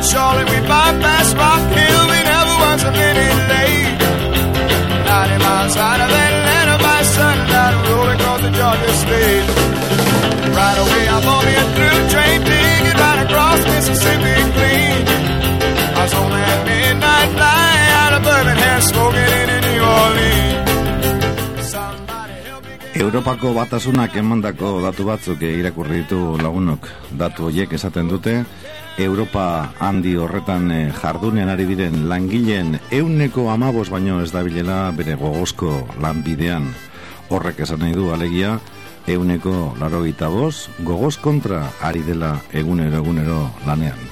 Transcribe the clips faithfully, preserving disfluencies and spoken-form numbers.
Charlotte, we bypassed Rock Hill, we never was a minute late. ninety miles out of Atlanta by sundown, rolling across the Georgia state. Right away, I'm on the through train, digging right across Mississippi clean. I was on that midnight flight out of Birmingham, smoking in New Orleans. Europako batasunak emandako datu batzuk irakurri ditu lagunok. Datu horiek esaten dute Europa handi horretan jardunean ari diren langileen ehuneko hamabost baino ez dabilela bere gogozko lanbidean. Horrek esan nahi du alegia ehuneko laurogeita bost gogoz kontra ari dela egunero egunero lanean.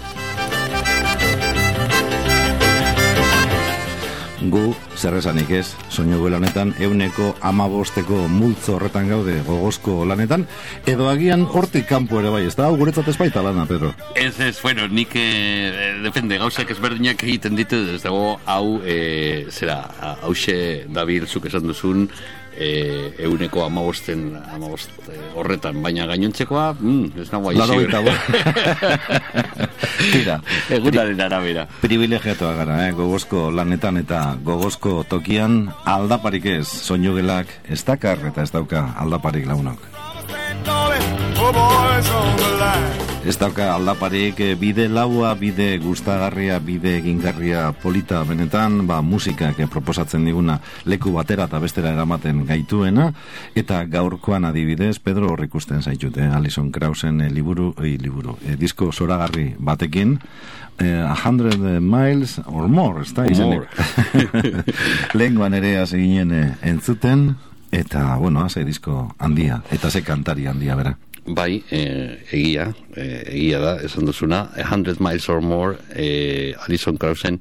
Gu, zerrezanik ez, soinu lanetan, euneko amabosteko multzo horretan gaude gogozko lanetan, edo agian hortik kanpo ere bai, ez da, hau guretzat ez baita lana, Pedro? Ez, ez, bueno, nik, eh, depende, gauzak ezberdinak egiten ditu, ez dago, hau, eh, zera, hause David zuk esan duzun, eh, euneko amabosten, amabost eh, horretan, baina gainontzekoa, mm, ez nago aizu. Tira, egunaren arabera. Privilegiatua gara, eh? Gogozko lanetan eta gogozko tokian aldaparik ez, soinugelak ez dakar eta ez dauka aldaparik launok. Ez dauka aldaparik bide laua, bide gustagarria, bide egingarria polita benetan, ba, musikak proposatzen diguna leku batera eta bestera eramaten gaituena, eta gaurkoan adibidez, Pedro hor ikusten zaitut, eh? Alison Krausen eh, liburu, eh, liburu, eh, disko zoragarri batekin, eh, a hundred miles or more, ez da? More. Lenguan ere hasi ginen eh, entzuten, eta, bueno, haze disko handia, eta ze kantari handia, bera. Bai, eh, egia, eh, egia da, esan duzuna, a hundred miles or more, eh, Alison Krausen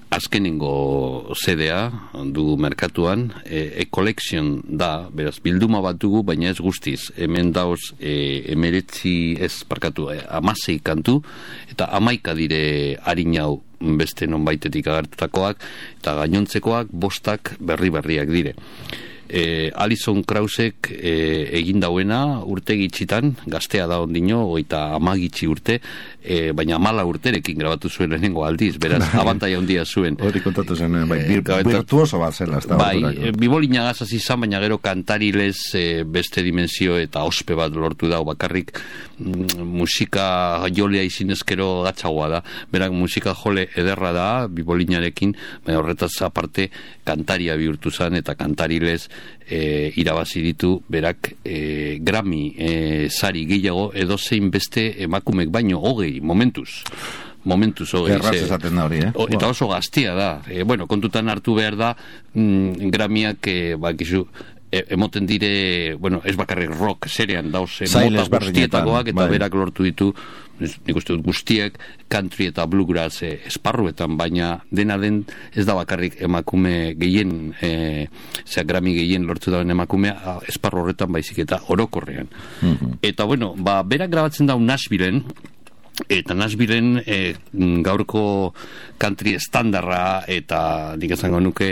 azkenengo C D A du merkatuan, eh, e collection da, beraz, bilduma bat dugu, baina ez guztiz, hemen dauz eh, emeretzi ez parkatu, eh, amasei kantu, eta amaika dire harinau beste nonbaitetik agertutakoak, eta gainontzekoak bostak berri-berriak dire. Eh, Alison Krausek eh, egin dauena urte gitxitan, gaztea da ondino, oita amagitxi urte, eh, baina amala urterekin grabatu zuen lehenengo aldiz, beraz, abantaia handia zuen. Hori kontatu zen, bai, bir, virtuoso bat zela. Bai, e, bibolina gazaz izan, baina gero kantarilez e, beste dimensio eta ospe bat lortu dau, bakarrik mm, musika jolea izinezkero gatzagoa da, berak musika jole ederra da, bibolinarekin, baina horretaz aparte kantaria bihurtu zen, eta kantarilez E, irabazi ditu berak e, Grammy e, sari gehiago edo zein beste emakumek baino hogei momentuz momentuz hogei erraz esaten da hori, eh? O, eta oso gaztia da e, bueno, kontutan hartu behar da mm, Grammyak e, bakizu e, emoten dire, bueno, ez bakarrik rock serian dauz, mota guztietakoak eta bai. Berak lortu ditu nik uste dut guztiek country eta bluegrass eh, esparruetan, baina dena den ez da bakarrik emakume gehien eh, zera Grammy gehien lortu dauen emakumea esparru horretan baizik eta orokorrean. Mm-hmm. Eta bueno, ba, berak grabatzen dau Nashvilleen, eta Nashvilleen eh, gaurko country estandarra eta nik esango nuke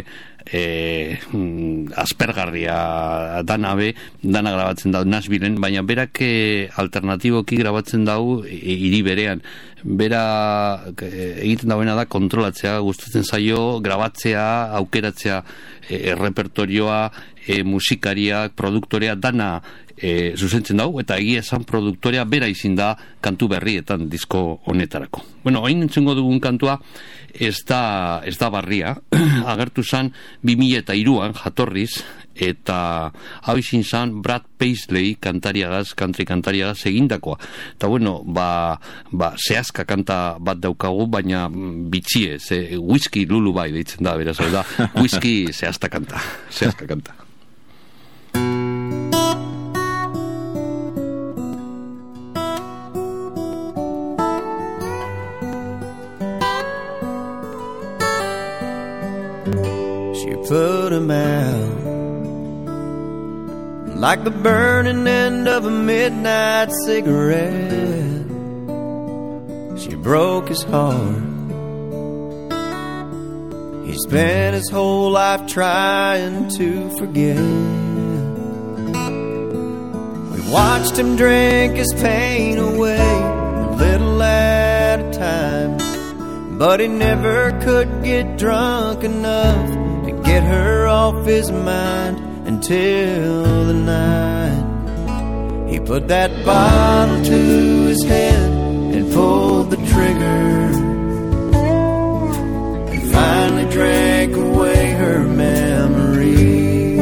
E, mm, aspergarria danabe, dana grabatzen dau Nashvilleen, baina berak e, alternatiboki grabatzen dau e, hiri berean. Bera e, egiten dauena da kontrolatzea, gustatzen zaio, grabatzea, aukeratzea e, repertorioa, e, musikariak, produktorea, dana e, zuzentzen dau, eta egia esan produktorea bera izin da kantu berrietan disko honetarako. Bueno, hain entzungo dugun kantua ez da, ez da barria, agertu zan bi mila hiruan jatorriz, eta hau izin zan Brad Paisley kantariagaz, country kantariagaz egindakoa. Eta bueno, ba, ba zehazka kanta bat daukagu, baina bitxie, ze whisky lulu bai deitzen da, beraz, da, whisky zehazta kanta, zehazka kanta. Put him out like the burning end of a midnight cigarette. She broke his heart. He spent his whole life trying to forget. We watched him drink his pain away, a little at a time. but he never could get drunk enough to get her off his mind until the night he put that bottle to his head and pulled the trigger and finally drank away her memory.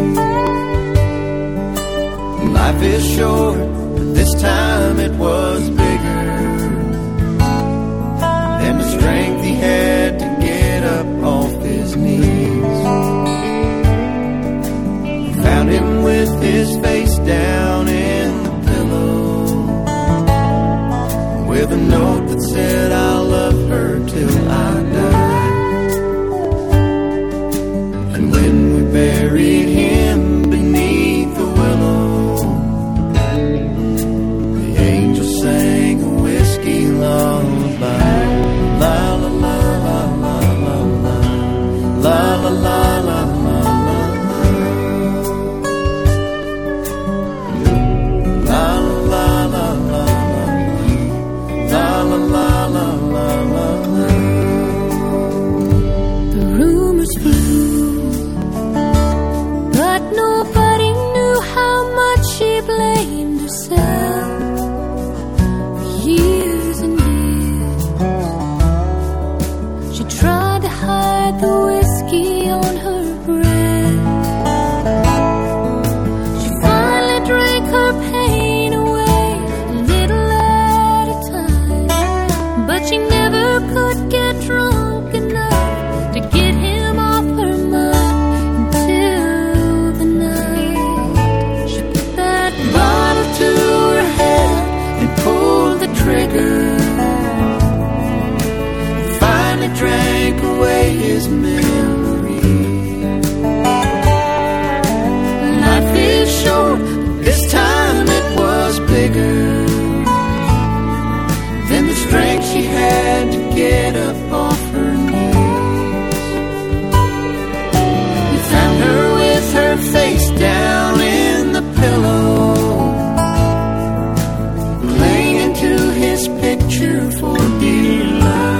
Life is short, but this time it was bigger than the strength he had to get up off his knees. Found him with his face down in the pillow, with a note that said, I'll love her till I die. And when we buried him beneath the willow, the angel sang a whiskey lullaby. La la la la la la la, la la la la la. Drank away his memory. Life is short, this time it was bigger than the strength she had to get up off her knees. He found her with her face down in the pillow, clinging to his picture for dear life.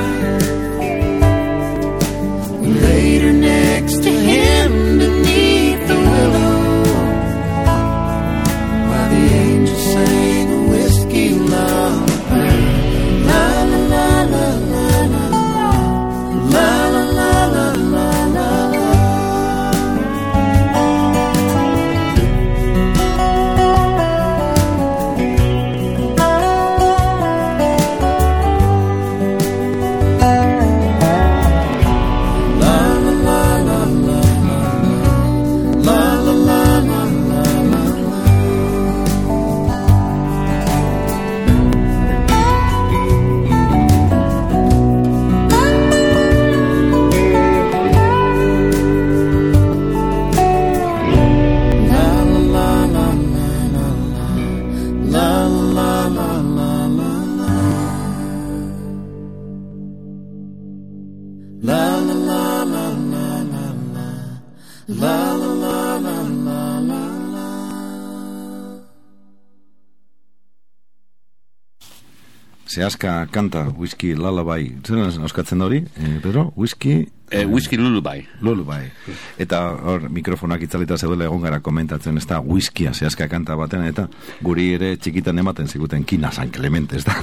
Laid her next to him beneath the willow, while the angel sang a whiskey lullaby. La la la la la la, la la la la la la. Zehaska kanta, whisky lullaby. Zer euskatzen da hori, eh, Pedro? Whisky... Eh, whisky lullaby. Lullaby. Eta hor mikrofonak itzalita zeudela egon gara komentatzen, ez da, whiskya zehaska kanta baten, eta guri ere txikitan ematen ziguten Kina San Clemente, ez da?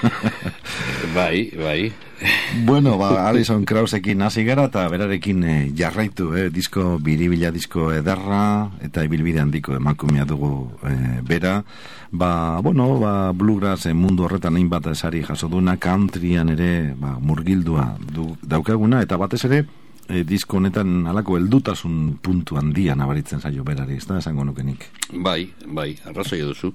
Bai, bai. Bueno, ba, Alison Krausekin hasi gara, eta berarekin eh, jarraitu, eh, disko biribila, disko ederra, eta ibilbide handiko emakumea dugu eh, bera. Ba, bueno, ba, bluegrass mundu horretan hainbat esari jaso duna, countryan ere ba, murgildua du, daukaguna, eta batez ere e, disko honetan halako heldutasun puntu handia nabaritzen zaio berari, ez da esango nukenik. Bai, bai, arrazoi duzu.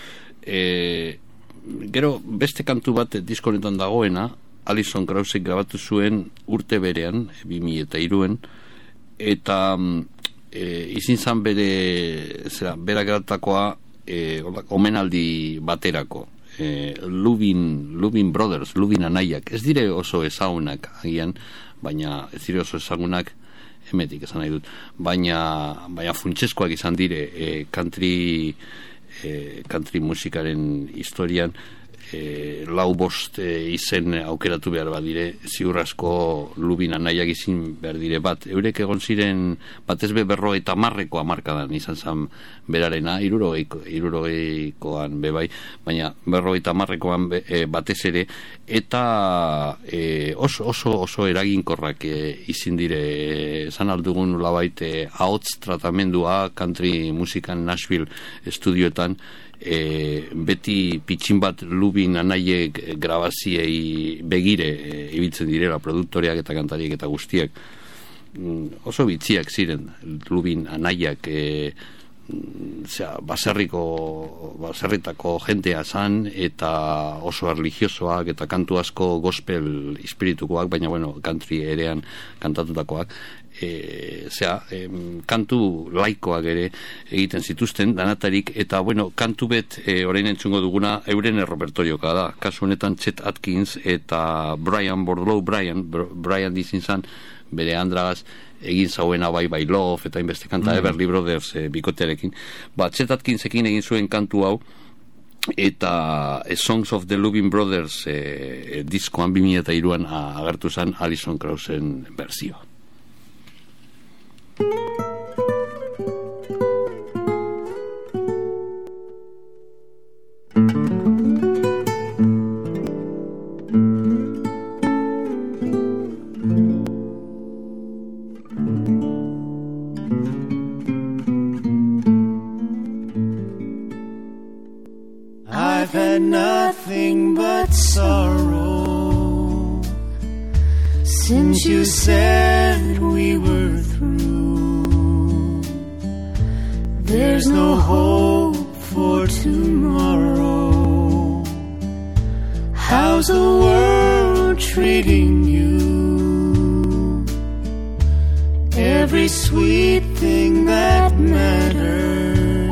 E, gero, beste kantu bat disko honetan dagoena, Alison Kraussek grabatu zuen urte berean, bi mila eta hiruen, eta e, izin zan bere, zera, bera gratakoa, E, omenaldi baterako e, Lubin, Lubin Brothers, Lubin anaiak, ez dire oso ezagunak agian, baina ez dire oso ezagunak emetik esan nahi dut, baina, baina funtseskoak izan dire e, country e, country musikaren historian. e, lau bost e, izen aukeratu behar badire, ziur asko Lubin anaiak izin behar dire bat. Eurek egon ziren batez be berro eta marreko amarkadan izan zan berarena, irurogeikoan bebai, baina berro eta marrekoan be, e, batez ere, eta e, oso, oso, oso eraginkorrak e, izin dire, zan aldugun labait e, ahots tratamendua country musikan Nashville estudioetan, E, beti pitxin bat Lubin anaiek grabaziei begire e, ibiltzen direla produktoreak eta kantariek eta guztiak, mm, oso bitziak ziren Lubin anaiak, e, zera, baserriko baserritako jentea zan eta oso religiosoak eta kantu asko gospel espiritukoak, baina bueno, country erean kantatutakoak. E, zera, em, kantu laikoak ere egiten zituzten danatarik, eta bueno, kantu bet e, orain entzungo duguna euren errepertorioka da, kasu honetan Chet Atkins eta Brian Bordeaux Brian, Brian dizin zan bere andragaz egin zauena bai bai Love eta inbeste kanta mm. Everly Brothers e, bikotearekin, ba, Chet Atkinsekin egin zuen kantu hau eta e, Songs of the Lubin Brothers e, e, diskoan bi mila hiruan agertu zan Alison Krausen berzioa. I've had nothing but sorrow since you said we were through. There's no hope for tomorrow. How's the world treating you? Every sweet thing that mattered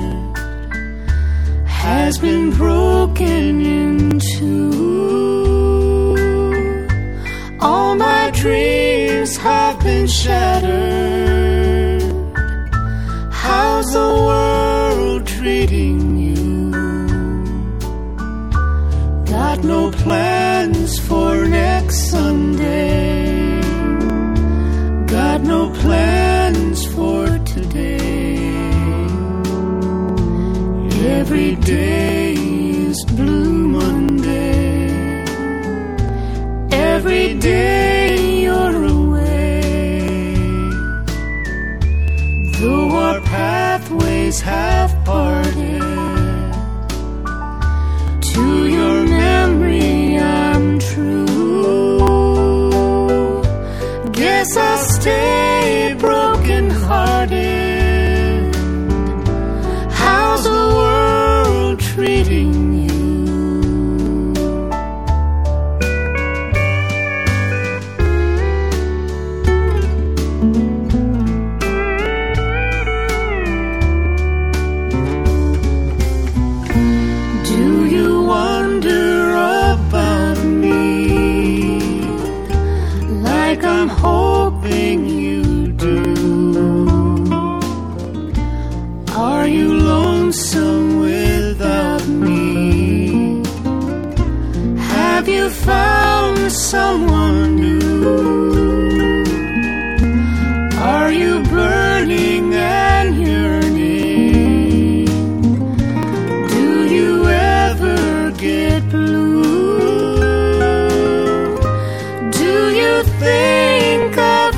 has been broken in two. All my dreams have been shattered. How's the world treating you? Got no plans for next Sunday. Got no plans for today. Every day is Blue Monday. Every day you're away. Though our pathways have parted, to your memory I'm true. Guess I'll stay broken-hearted. How's the world treating you? Do you wonder about me like I'm hoping you do? Are you lonesome without me? Have you found someone new? Are you burning and yearning? Do you ever get blue? Do you think of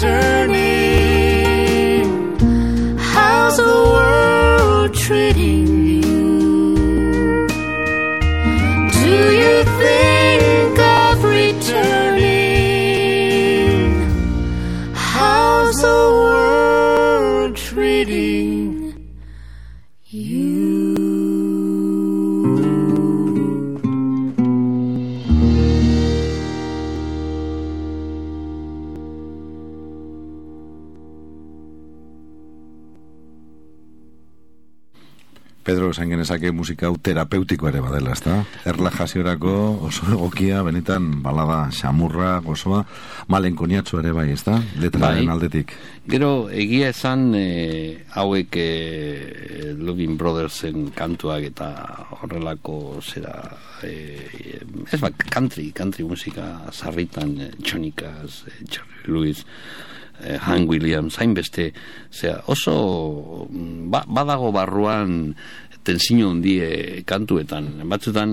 returning? How's the world treating you? Do you think of returning? Pedro, esan genezake musika hau terapeutiko ere badela, ezta? Erlajaziorako oso egokia, benetan balada xamurra, gozoa, malenkoniatxo ere bai, ezta? Letraren bai. Aldetik. Gero, egia esan, e, hauek e, Loving Brothersen kantuak eta horrelako zera, e, ez ba, country, country musika sarritan, e, Txonikas, e, Charlie Lewis, e, Hank Williams, hainbeste, zera, oso ba, badago barruan tensio hundie kantuetan, batzutan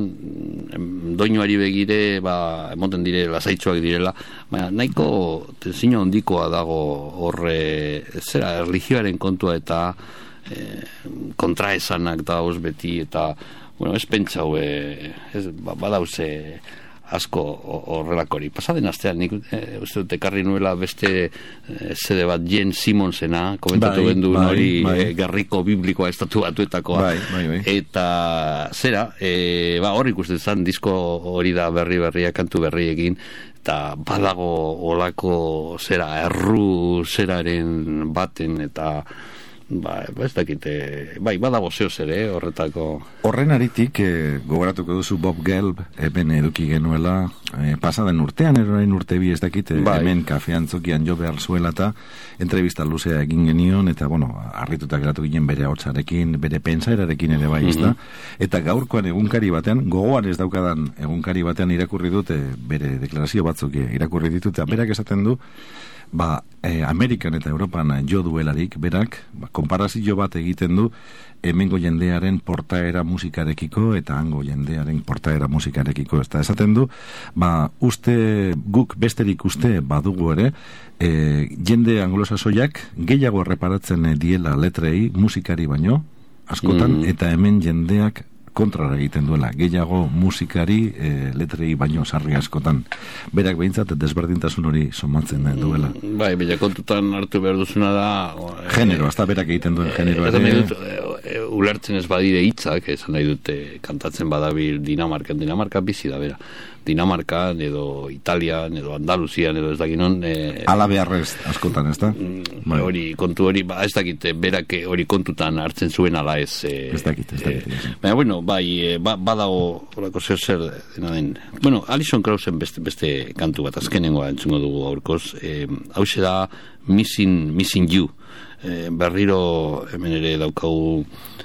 doinuari begire, ba, emoten dire lasaitxoak direla, baina nahiko tensio hundikoa dago horre, zera, erlijioaren kontua eta e, kontraesanak da os beti, eta, bueno, ez pentsau, e, ez, ba, badauze asko horrelakori. Pasaden astean, nik e, uste dut ekarri nuela beste e, zede bat Jen Simonsena, komentatu bai, bendu bai, hori bai. E, garriko biblikoa estatu batuetakoa. Bai, bai, bai. Eta zera, e, ba, hor ikusten zan, disko hori da berri berria, kantu berriekin, eta badago olako zera, erru zeraren baten, eta ba, ez dakite, bai, badago zehoz ere, horretako. Horren aritik, eh, gogoratuko duzu Bob Gelb, hemen eduki genuela, eh, pasaden urtean, erorain urte bi ez dakite, bai. Hemen kafean zokian jo behar zuela eta entrevista luzea egin genion, eta, bueno, harritutak geratu ginen bere hotzarekin, bere pentsaerarekin ere bai, ez da? Mm-hmm. Eta gaurkoan egunkari batean, gogoan ez daukadan egunkari batean irakurri dute, bere deklarazio batzuk irakurri ditut, eta berak esaten du, ba, eh, Amerikan eta Europan jo duelarik, berak, ba, konparazio bat egiten du hemengo jendearen portaera musikarekiko eta hango jendearen portaera musikarekiko. Eta esaten du, ba, uste, guk besterik uste badugu ere, eh, jende anglosasoiak gehiago reparatzen diela letrei musikari baino, askotan, mm. eta hemen jendeak kontrara egiten duela, gehiago musikari e, letrei baino sarri askotan. Berak behintzat desberdintasun hori somatzen duela. Mm, bai, bella kontutan hartu behar duzuna da... E, genero, hasta berak egiten duen genero. E, ere... dut, e, ulertzen ez badire hitzak, esan nahi dute kantatzen badabil Dinamarkan, Dinamarka bizi da, bera. Dinamarkan, edo Italian, edo Andaluzian, edo ez dakinon... E, ala beharrez askotan, ez da? Bai. Hori, kontu hori, ba, ez dakit, berak hori kontutan hartzen zuen ala ez... E, ez dakit, ez dakit. E, baina, bueno, bai, e, ba, badago horako zer zer dena den. Bueno, Alison Krausen beste, beste kantu bat, azkenengoa entzungo dugu aurkoz. E, hau da Missing, Missing You. E, berriro hemen ere daukagu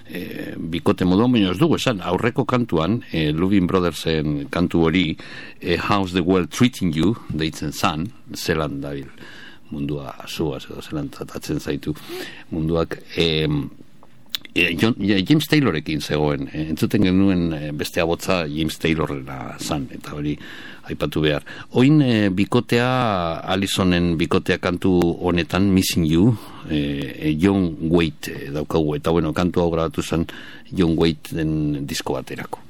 e, bikote moduan, baina ez dugu esan, aurreko kantuan, e, Loving Brothersen kantu hori, e, How's the World Treating You, deitzen zan, zelan dabil mundua zuaz, edo zelan tratatzen zaitu munduak, e, E, John, e, James Taylorekin zegoen, e, entzuten genuen e, beste abotza James Taylorrena zan, eta hori aipatu behar. Oin e, bikotea, Alisonen bikotea kantu honetan, Missing You, e, e, John Waite e, daukagu, eta bueno, kantu hau grabatu zen John Waite den disko baterako.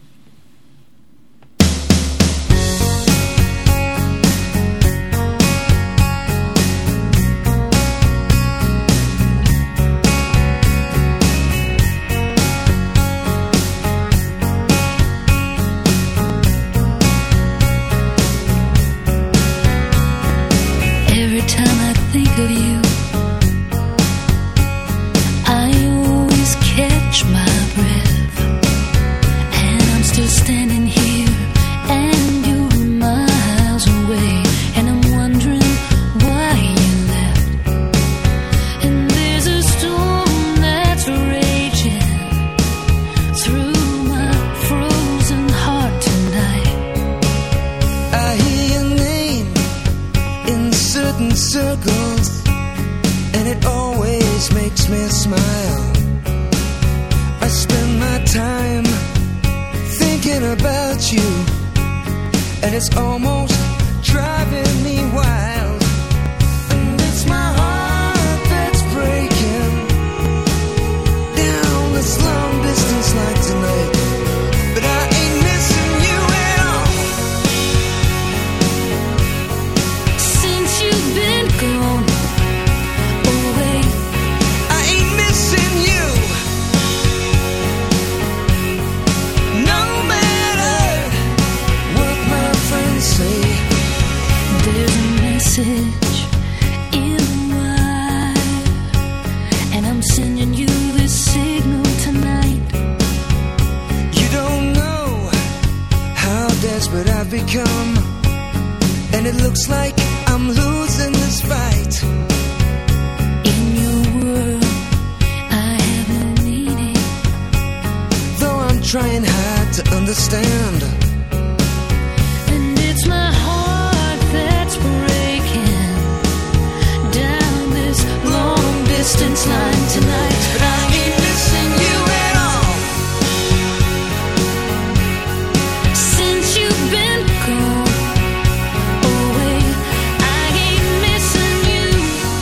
Of you, I always catch my breath, and I'm still standing here, and you're miles away, and I'm wondering why you left. And there's a storm that's raging through my frozen heart tonight. I hear your name in certain circles, and it always makes me smile. I spend my time thinking about you, and it's almost driving me wild. And it's my heart that's breaking down this long distance like tonight. But I ain't missing you at all. Since you've been gone away, I ain't missing you. No matter what my friends say, I've become, and it looks like I'm losing this fight. In your world, I have no meaning. Though I'm trying hard to understand, And it's my heart that's breaking down this long distance line tonight. but I ain't missing you at all. Since you've been gone away, I ain't missing you.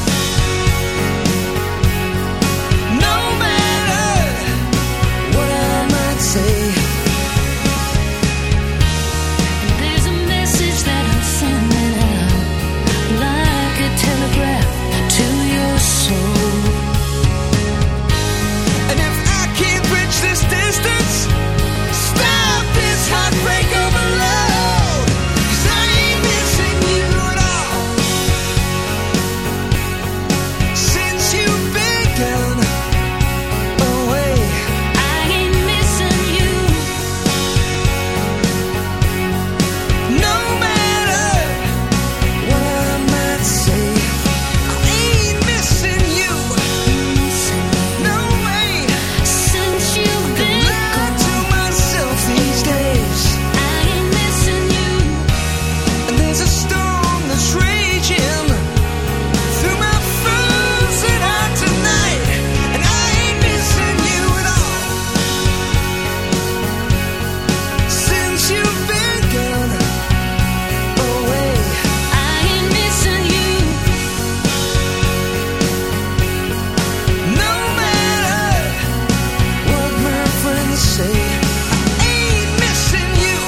No matter what I might say, There's a message that I'm sending out, like a telegraph to your soul. and if I can't bridge this distance, stop this heartbreak overload. 'Cause I ain't missing you at all. Since you've been gone away, I ain't missing you. no matter what I might say, I ain't missing you. No way. Since you've been Lie gone, to myself these days. I ain't missing you. And there's a storm that's raging through my frozen heart tonight, and I ain't missing you at all. Since you've been gone away, I ain't missing you. no matter what my friends say, I ain't missing you.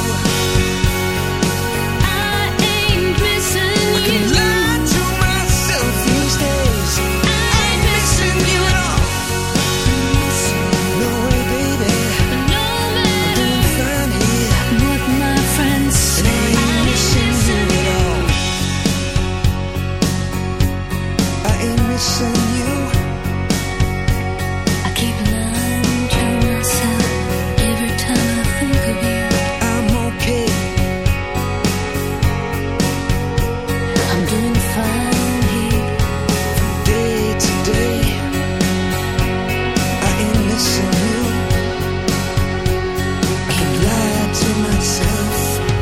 I ain't missing Can you. lie to myself these days. I ain't missing you at all. No way, baby. No I'm matter doing fine here. what my friends And I say, I ain't ain't missing missing you you. at all. I ain't missing you. I keep lying to myself every time I think of you. I'm okay. I'm doing fine here. Day to day, I ain't missing you. I can lie to myself.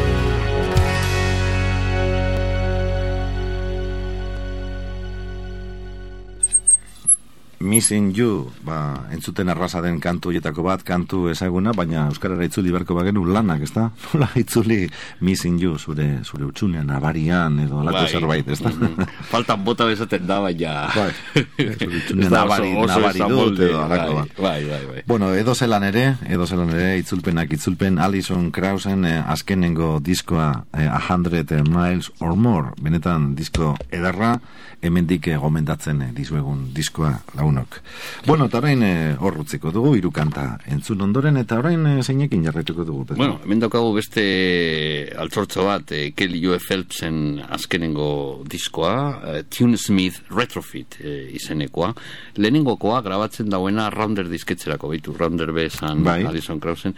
Missing You, ba, entzuten arrasa den kantu hietako bat, kantu ezaguna, baina euskarara itzuli beharko bagenu lanak, ezta? Nola itzuli Missing You, zure zure utzunean, abarian, edo lako Bai. zerbait, ezta? Mhm. Faltan bota bezaten da, baina... Bai, zure utzunean Ez da oso- nabari, oso nabari esan dut, molde, edo alako bai, bat. bai, bai, bai. Bueno, edo zelan ere, edo zelan ere, itzulpenak itzulpen, Alison Krausen eh, azkenengo diskoa eh, A Hundred Miles or More, benetan disko edarra, hemendik eh, gomendatzen eh, dizuegun diskoa lagunok. Bueno, eta orain eh, hor utziko dugu, hiru kanta entzun ondoren, eta orain eh, zeinekin jarraituko dugu. Pedro? Bueno, hemen daukagu beste altsortzo bat, eh, Kelly Joe Phelpsen azkenengo diskoa, eh, Tune Smith Retrofit eh, izenekoa. Lehenengokoa grabatzen dauena Rounder disketzerako, baitu, Rounder bezan, Bai. Alison Krausen.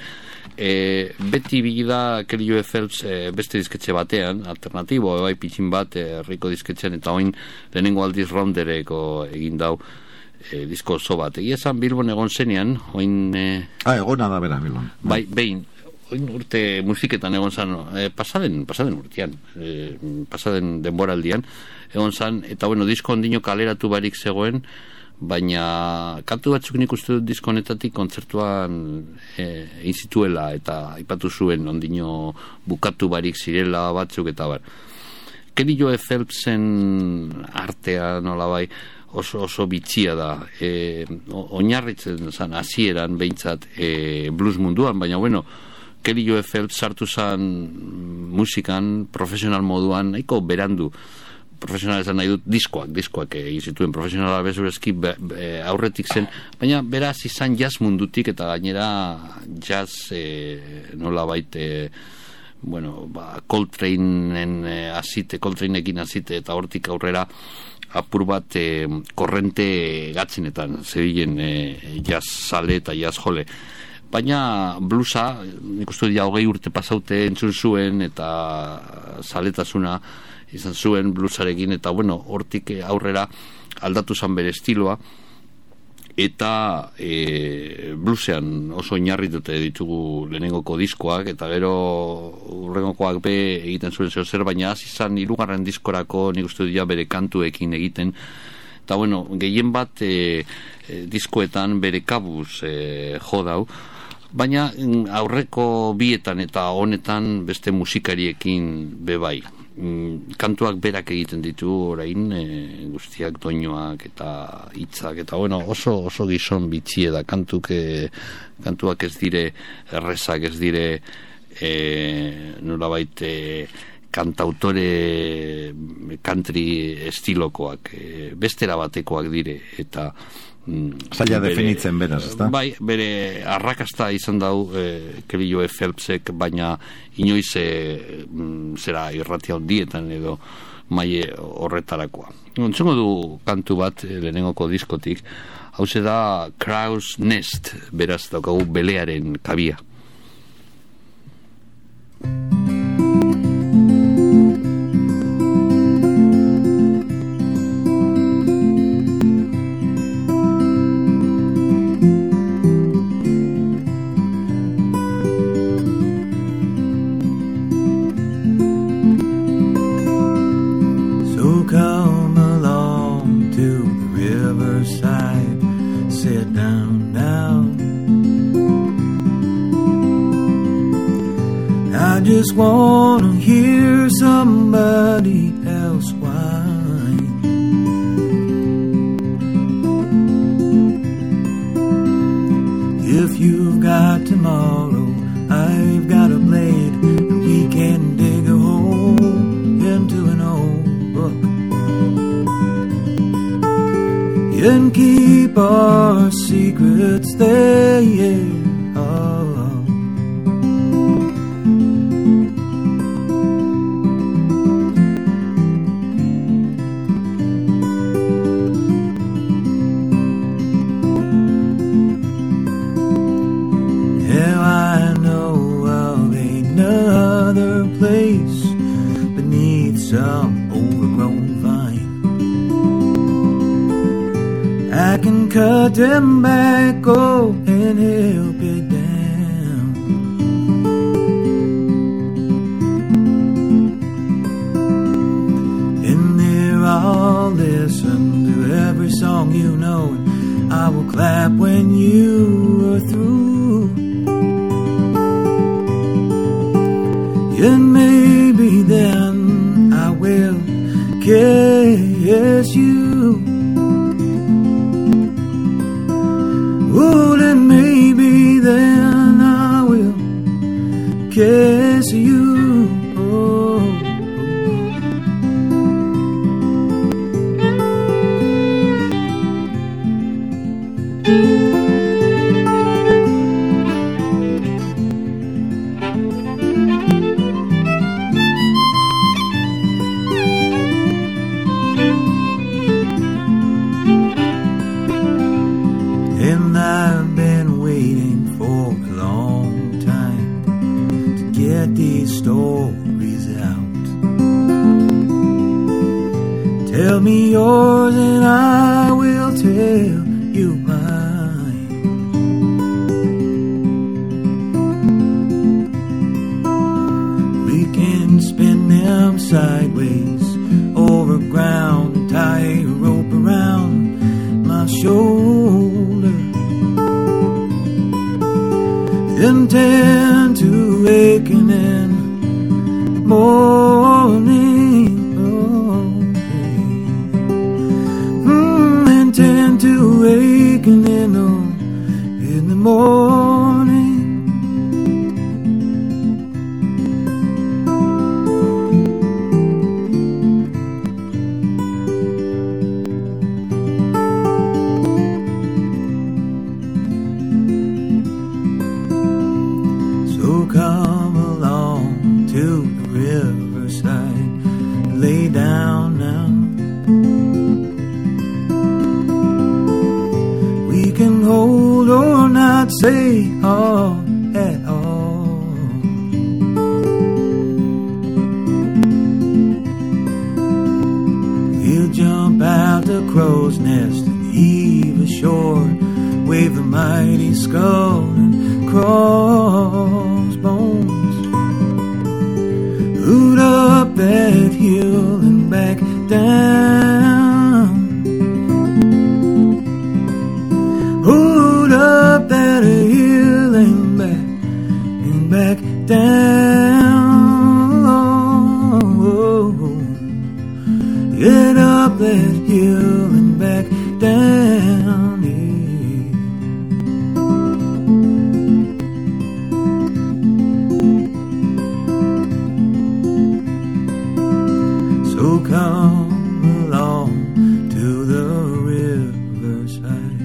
E, beti bigida Kelly Joe Phelps e, beste disketxe batean, alternatibo, bai pitxin bat, e, riko disketxean, eta oin lehenengo aldiz Roundereko egin dau e, disko oso bat. Egia esan Bilbon egon zenean, oin... E, Ah, egona da bera, Bilbon. bai, behin, oin urte musiketan egon zan, e, pasaden, pasaden urtean, e, pasaden denboraldian, egon zan, eta bueno, disko ondino kaleratu barik zegoen, baina kantu batzuk nik uste dut disko honetatik kontzertuan e, egin zituela eta aipatu zuen ondino bukatu barik zirela batzuk eta bar. Kelly Joe Phelpsen artea nolabai oso oso bitxia da, e, oinarritzen zan hasieran behintzat e, blues munduan, baina bueno, Kelly Joe Phelps sartu zan musikan profesional moduan nahiko berandu. Profesional esan nahi dut diskoak, diskoak egin zituen profesionala bezurezki aurretik zen, baina beraz izan jazz mundutik eta gainera jazz e, nola baite bueno, ba, Coltrane'en e, azite, Coltrane'ekin azite eta hortik aurrera apur bat e, korrente gatzenetan zebilen e, jazz sale eta jazz jole. baina bluesa, nik uste dira hogei urte pasaute entzun zuen, eta zaletasuna izan zuen bluesarekin, eta bueno, hortik aurrera aldatu zan bere estiloa, eta e, bluesean oso oinarritute ditugu lehenengoko diskoak, eta gero urrengokoak be egiten zuen zeo zer, baina hasi izan hirugarren diskorako nik uste dira bere kantuekin egiten, eta bueno, gehien bat e, e, diskoetan bere kabuz e, jo dau, baina aurreko bietan eta honetan beste musikariekin bebai. Kantuak berak egiten ditu orain, e, guztiak doinoak eta hitzak, eta bueno, oso oso gizon bitxie da kantuk, e, kantuak ez dire errezak, ez dire e, nolabait e, kantautore country estilokoak, e, bestera batekoak dire, eta zaila definitzen beraz, ezta? Bai, bere arrakasta izan dau e, Kebillo E. Phelpsek, baina inoiz e, zera irratia handietan edo maile horretarakoa. Entzungo du kantu bat e, lehenengoko diskotik, hau da Crow's Nest, beraz daukagu belearen kabia. Just wanna hear somebody else whine. If you've got tomorrow, I've got a blade, and we can dig a hole into an old book and keep our secrets there. Some overgrown vine, I can cut them back, oh, and help it down. And there I'll listen to every song you know, and I will clap when you are through. And maybe then I will kiss you. Oh, then maybe then I will kiss you. Oh. Tell me yours and I will tell you mine. We can spin them sideways over ground and tie a rope around my shoulder and tend to waken in morning. Tend to waken in, oh, in the morning. So come along to the riverside, lay down now. We can hold or not say all at all. He'll jump out the crow's nest and heave ashore, wave the mighty skull and crossbones, hoot up that hill and back down, hoot up that hill and back and back down. Get up that hill and back down, yeah. So come along to the riverside.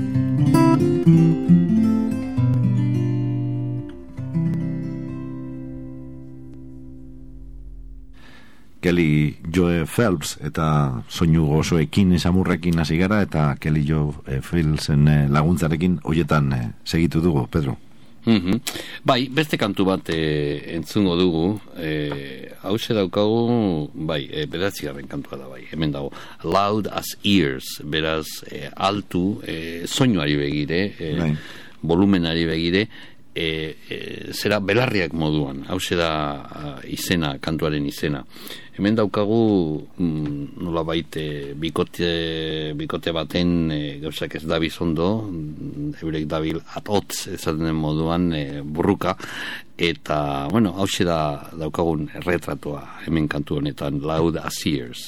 Kelly Joe Phelps eta soinu gozoekin esamurrekin hasi gara, eta Kelly Joe Phelpsen laguntzarekin hoietan segitu dugu, Pedro. Mm-hmm. Bai, beste kantu bat e, entzungo dugu, e, hause daukagu, bai, e, beratzigarren kantua da, bai, hemen dago, Loud as Ears, beraz, e, altu, e, soinuari begire, e, bai. Volumenari begire, e, e, zera belarriak moduan, hause da izena, kantuaren izena. Hemen daukagu mm, nola baite bikote, bikote baten e, gauzak ez dabiz ondo, eurek dabil atotz ezaten den moduan e, burruka, eta, bueno, hause da daukagun retratua hemen kantu honetan, Loud as Ears.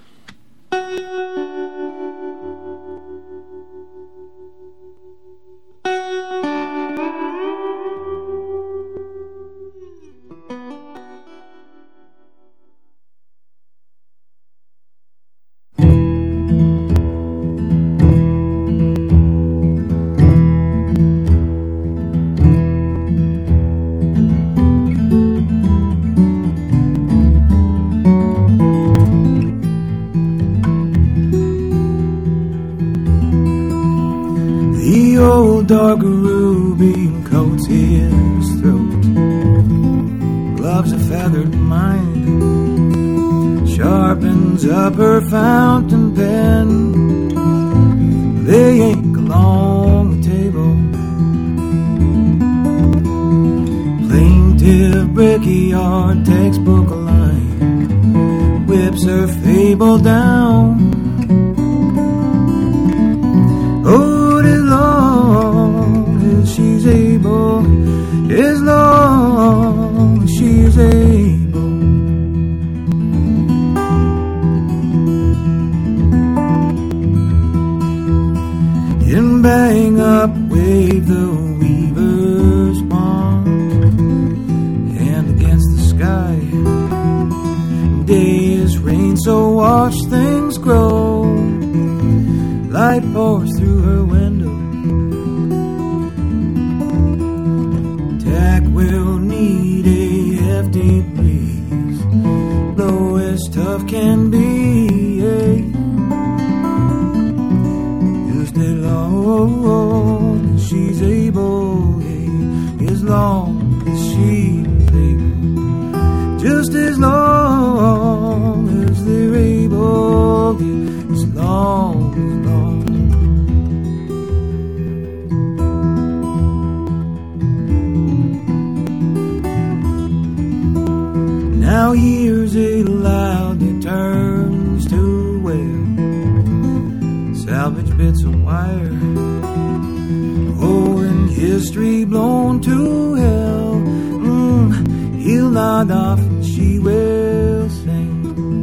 Dark ruby coats his throat, gloves a feathered mind, sharpens up her fountain pen, they ink along the table, plaintive brickyard textbook a line, whips her fable down. Oh, as long as she's able, as long as she's able. In bang up wave the weaver's wand, hand against the sky. Day is rain, so watch things grow. Light pours through her window. Tack will need a hefty breeze, blow as tough can be, eh? Just as long as she's able, eh? As long as she's able, just as long as they're able, eh? As long now here's a loud that turns to wail, salvage bits of wire, oh, and history blown to hell. Mm, he'll nod off and she will sing.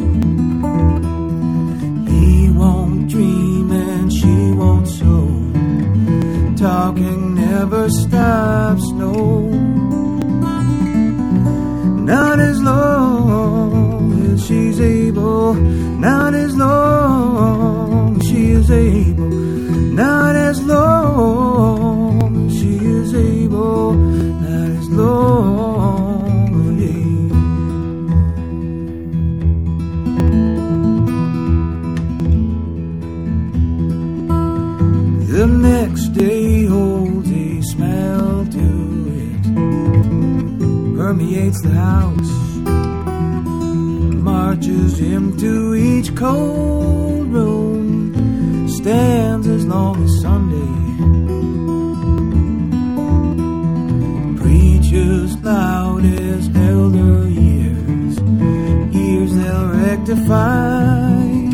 He won't dream and she won't sow, talking never stops, no. Not as long as she's able, not as long as she is able, not as long as she is able, not as long as. The next day holds a smell creates the house, marches him to each cold room, stands as long as Sunday, preaches loud as elder years, years they'll rectify.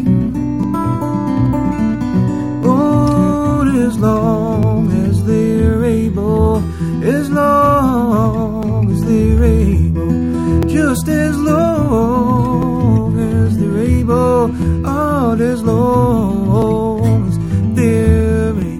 Oh, as long as they're able, as long as they're able, just as long as they're able, oh, as long as they're able.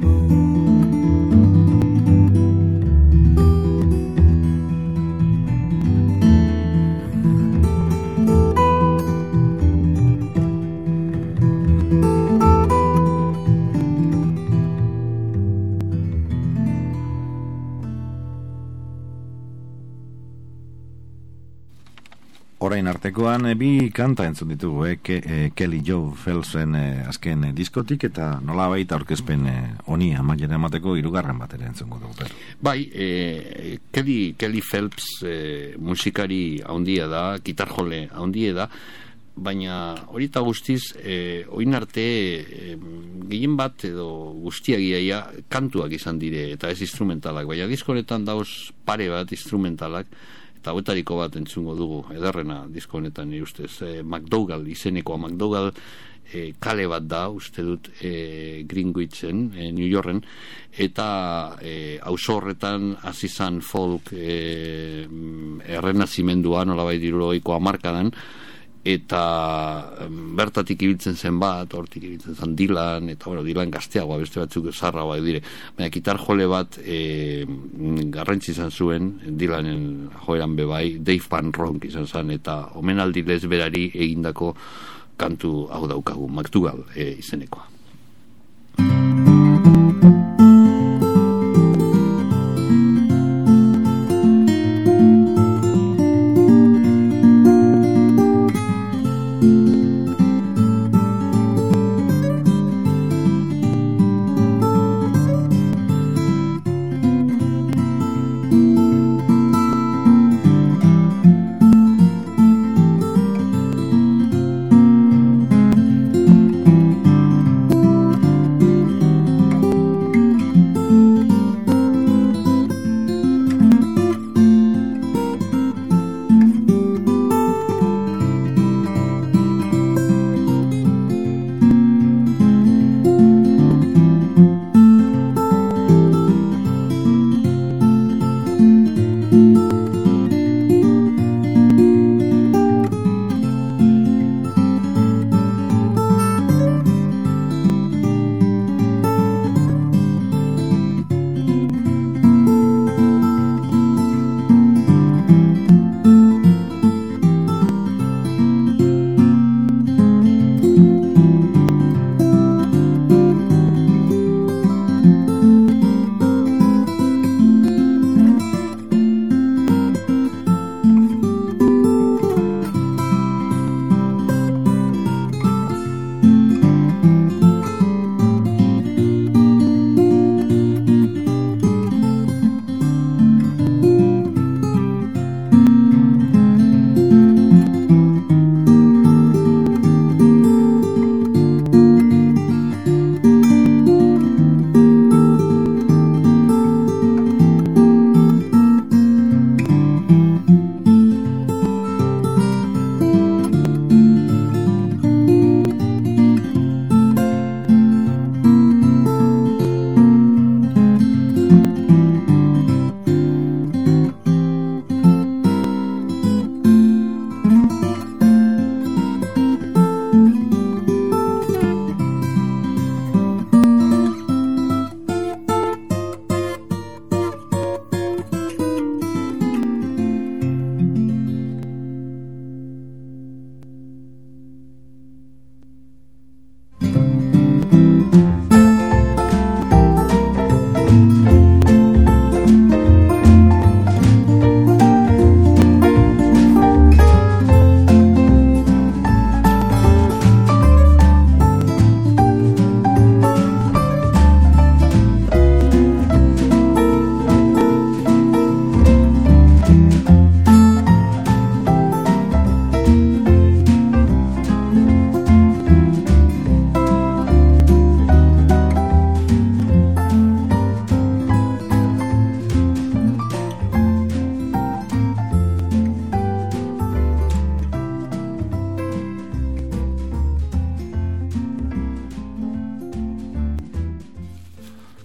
Orain artekoan bi kanta entzun ditugu, eh? Ke, eh, Kelly Joe Phelpsen eh, azken eh, diskotik, eta nola baita aurkezpen eh, honi amaiera emateko hirugarren bat ere entzungo dugu. Bai, eh, Kelly, Kelly Phelps eh, musikari haundia da, gitarjole haundia da, baina hori eta guztiz, eh, oin arte eh, gehien bat edo guztiagia kantuak izan dire, eta ez instrumentalak, baina diskonetan dauz pare bat instrumentalak, eta hauetariko bat entzungo dugu, ederrena disko honetan nire ustez, eh, McDougall izenekoa. McDougall eh, kale bat da, uste dut eh, Greenwichen, eh, New Yorken, eta eh, auzo horretan hasi zan folk eh, errenazimendua, nolabait hirurogeiko hamarkadan, eta bertatik ibiltzen zen bat, hortik ibiltzen zen Dylan, eta bueno, Dylan gazteagoa, beste batzuk zarra bai dire, baina gitar jole bat e, garrantzi izan zuen Dylanen joeran bebai, Dave Van Ronk izan zen, eta omenaldi lezberari egindako kantu hau daukagu, McDougall e, izenekoa.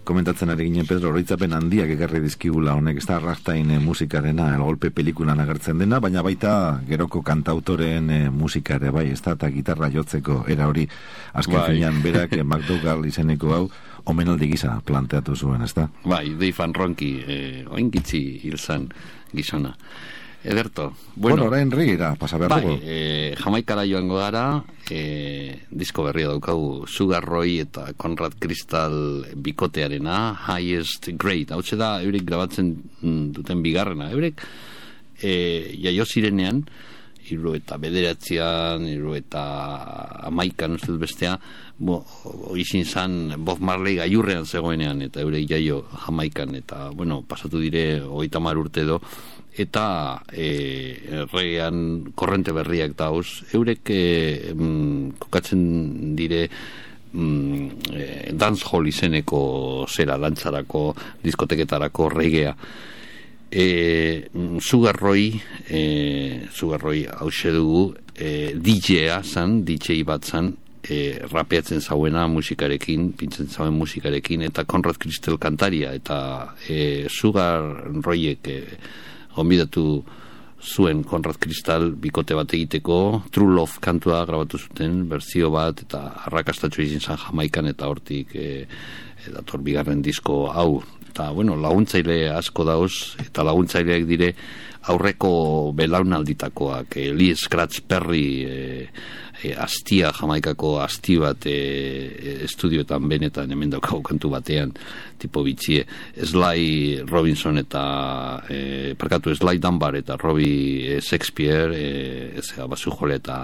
komentatzen ari ginen, Pedro, oroitzapen handiak ekarri dizkigula honek, ez da Ragtime musikarena, El Golpe pelikulan agertzen dena, baina baita geroko kantautoren e, musikare, bai, ez da, eta gitarra jotzeko era hori, azken bai. Finean, berak McDougall izeneko hau, omenaldi gisa planteatu zuen, ez da? Bai, Dave Van Ronki, eh, oingitzi hilzan gizona. Ederto. Bueno, orain bueno, rigira, pasa behar dugu. Bai, eh, Jamaikara joango gara, eh, disko berria daukagu, Sugar Roy eta Conrad Crystal bikotearena, Highest Grade. Hau da, eurek grabatzen duten bigarrena. Eurek eh, jaio zirenean, hiru eta bederatzean, hiru eta amaikan, uste dut bestea, hori zan Bob Marley gailurrean zegoenean, eta eurek jaio Jamaikan, eta, bueno, pasatu dire hogeita hamar urte edo, eta e, erregean korrente berriak dauz, eurek e, mm, kokatzen dire mm, e, dancehall izeneko zera lantzarako, diskoteketarako regea. E, Sugar Roy e, Sugar Roy hause dugu e, D J-a zan, D J bat zan, e, rapeatzen zauena musikarekin, pintzen zauen musikarekin, eta Conrad Crystal kantaria, eta e, Sugar Royek e, gonbidatu zuen Conrad Crystal bikote bat egiteko, True Love kantua grabatu zuten, berzio bat, eta arrakastatxo izin zan Jamaikan, eta hortik e, e, dator bigarren disko hau. Eta, bueno, laguntzaile asko dauz, eta laguntzaileak dire aurreko belaunalditakoak, e, Lee Scratch Perry, e, e, astia, Jamaikako asti bat e, estudioetan benetan hemen daukagu kantu batean, tipo bitxie, Sly Robinson eta e, perkatu Sly Dunbar eta Robbie Shakespeare, e, ezea basu jole eta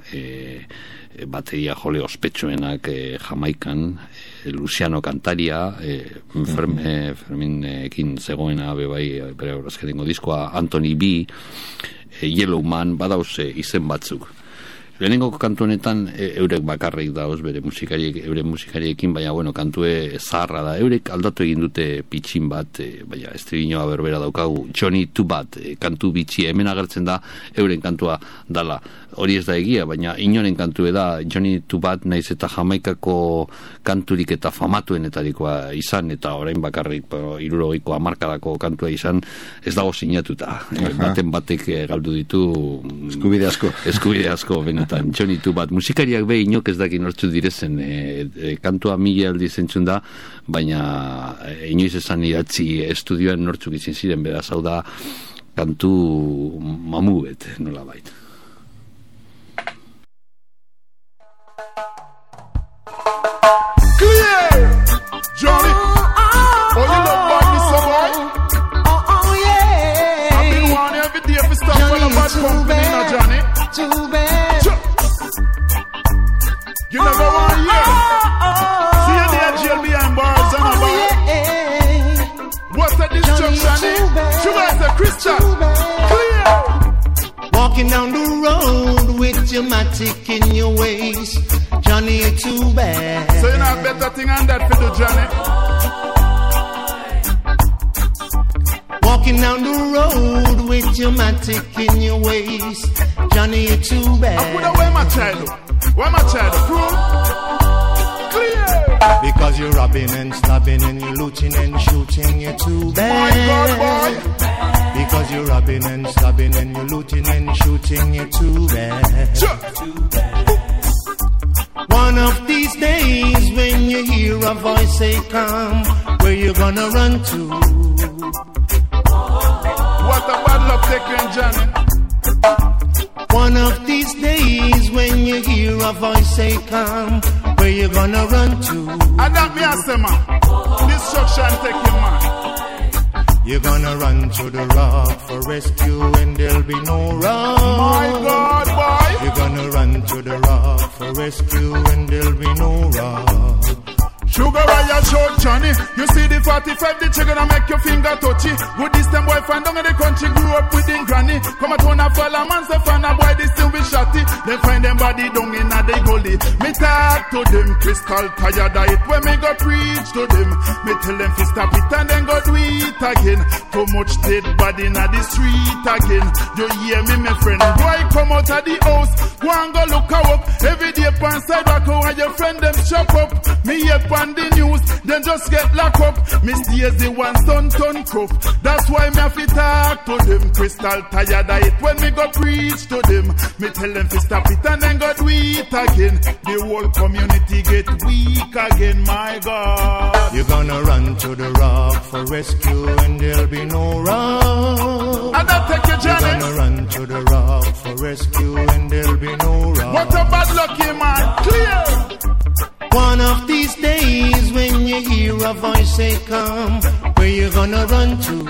e, bateria jole ospetsuenak e, Jamaikan, e, Luciano kantaria, e, Ferm, e, Ferminekin zegoena bebai bere horazketengo diskoa, Anthony B, e, Yellow Man, badauze izen batzuk. Lehenengo kantu honetan e, eurek bakarrik dauz bere musikariek, euren musikariekin, baina bueno, kantue zaharra da. Eurek aldatu egin dute pitxin bat, e, baina estribinoa berbera daukagu, Johnny Too Bad, e, kantu bitxi, hemen agertzen da euren kantua dala. Hori ez da egia, baina inoren kantue da Johnny Too Bad, naiz eta Jamaikako kanturik eta famatuenetarikoa izan, eta orain bakarrik hirurogeiko hamarkadako kantua izan, ez dago sinatuta. E, baten batek e, galdu ditu eskubide asko. Eskubide asko, benetan, Johnny Too Bad. Musikariak be inok ez daki nortzu direzen, e, e, kantua mila aldi zentzun da, baina e, inoiz esan idatzi estudioan nortzuk izin ziren, beraz, hau da kantu mamu bet, nola baita. Johnny, oh, you love badness, so boy. Oh, oh, yeah. I've been wanting every day for stuff for the bad company, now, Johnny. Too bad. Sure. You never want, yeah. Oh, oh, see you there, jail behind bars and a bar. yeah. What's the destruction, eh? Sugar is a Christian. Clear. Walking down the road with your matic in your waist, Johnny, you're too bad. So you know a better thing than that for the Johnny. Walking down the road with your matic in your waist, Johnny, you're too bad. I put away my child. Where my child? Prove. Clear. Because you're robbing and stabbing and you're looting and shooting, you're too bad. My God, boy. Because you're robbing and stabbing and you're looting and shooting, you're too bad. Sure. Too bad. One of these days when you hear a voice say come, where you gonna run to? What a bad luck taking, Johnny. One of these days when you hear a voice say come, where you gonna run to? And that me ask them, man. Destruction taking, man. You're gonna run to the rock for rescue and there'll be no rock. My God, boy. You're gonna run to the rock for rescue and there'll be no rock. Sugar on your short, Johnny. You see the forty-five, the chicken gonna make your finger touchy. Good this time boy find down in the country, grew up with him granny. Come at one a fella man, say find a boy, this still be shotty. They find them body down in a they gully. Me talk to them, crystal tired of it. When me go preach to them, me tell them to stop it and then go do it again. Too much dead body in the street again. You hear me, my friend? Boy come out of the house, go and go look her up. Every day pan sidewalk, how your friend them shop up. Me hear on the news, then just get locked up. Me stays the ones done turn cuff. That's why me have to talk to them. Crystal tired of it when me go preach to them. Me tell them to stop it and then go do it again. The whole community get weak again, my God. You're gonna run to the rock for rescue and there'll be no rock. And that take you, Johnny. You're gonna run to the rock for rescue and there'll be no rock. What a bad lucky man, clear. One of these days when you hear a voice say come, where you gonna run to?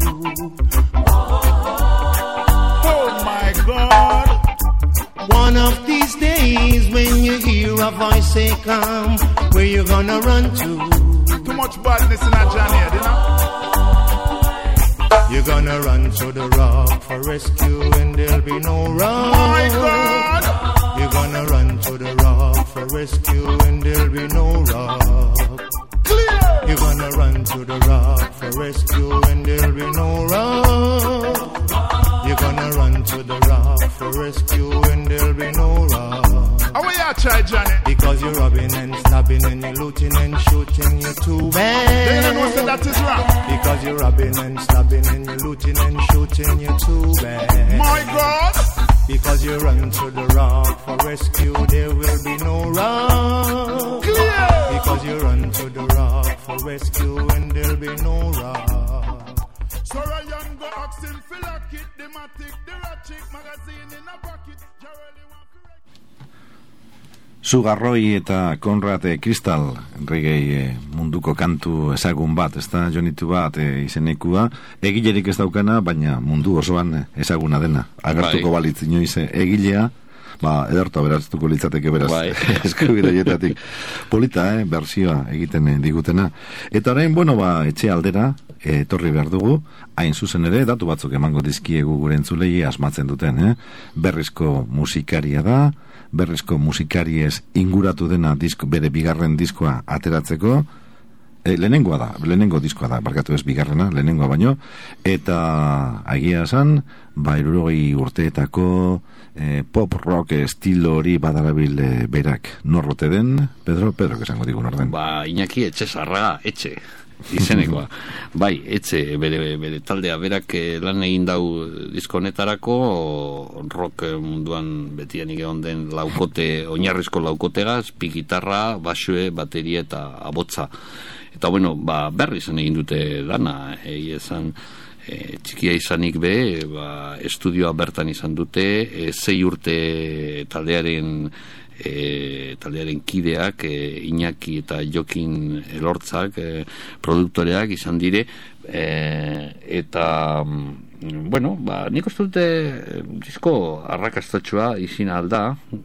Oh my God. One of these days when you hear a voice say come, where you gonna run to? Too much badness in a Johnny, you know? You're gonna run to the rock for rescue and there'll be no rock. My God. You're gonna run to the rock for rescue and there'll be no rock. Clear. You're gonna run to the rock for rescue and there'll be no rock. You're gonna run to the rock for rescue and there'll be no rock. How are you try, Johnny? Because you're robbing and stabbing and you're looting and shooting, you're too bad. They don't know say that is wrong. Because you're robbing and stabbing and you're looting and shooting, you're too bad. My God. Because you run to the rock for rescue, there will be no rock. Clear. Because you run to the rock for rescue and there'll be no rock. So Ryan go oxen, fill a kit, the matic, the ratchet, magazine in a pocket. Sugarroi eta Konrad e, Kristal reggae e, munduko kantu ezagun bat, ez da jonitu bat e, izenekua, egilerik ez daukana, baina mundu osoan ezaguna dena. Agertuko bai. Balitz inoiz egilea, ba, ederto beraztuko litzateke beraz bai. eskubidaietatik. Polita, eh, berzioa egiten eh, digutena. Eta orain, bueno, ba, etxe aldera, etorri behar dugu, hain zuzen ere, datu batzuk emango dizkiegu gure entzulei asmatzen duten, eh? Berrizko musikaria da, berrizko musikariez inguratu dena disko, bere bigarren diskoa ateratzeko, e, lehenengoa da, lehenengo diskoa da, barkatu ez bigarrena, lehenengoa baino, eta agia esan, ba, hirurogei urteetako e, pop rock estilo hori badarabil e, berak norrote den, Pedro, Pedro, esango digun orden. Ba, Iñaki etxe zarraga, etxe. Izenekoa. Bai, etxe, bere, bere taldea berak lan egin dau diskonetarako rock munduan betianik egon den laukote, oinarrizko laukotegaz, pigitarra, basue, bateria eta abotza. Eta bueno, ba, berri zen egin dute dana, egi esan e, txikia izanik be, ba, estudioa bertan izan dute, e, zei urte taldearen E, taldearen kideak e, Iñaki eta Jokin Elortzak e, produktoreak izan dire e, eta bueno, ba, nik uste dute disko arrakastatxoa izin alda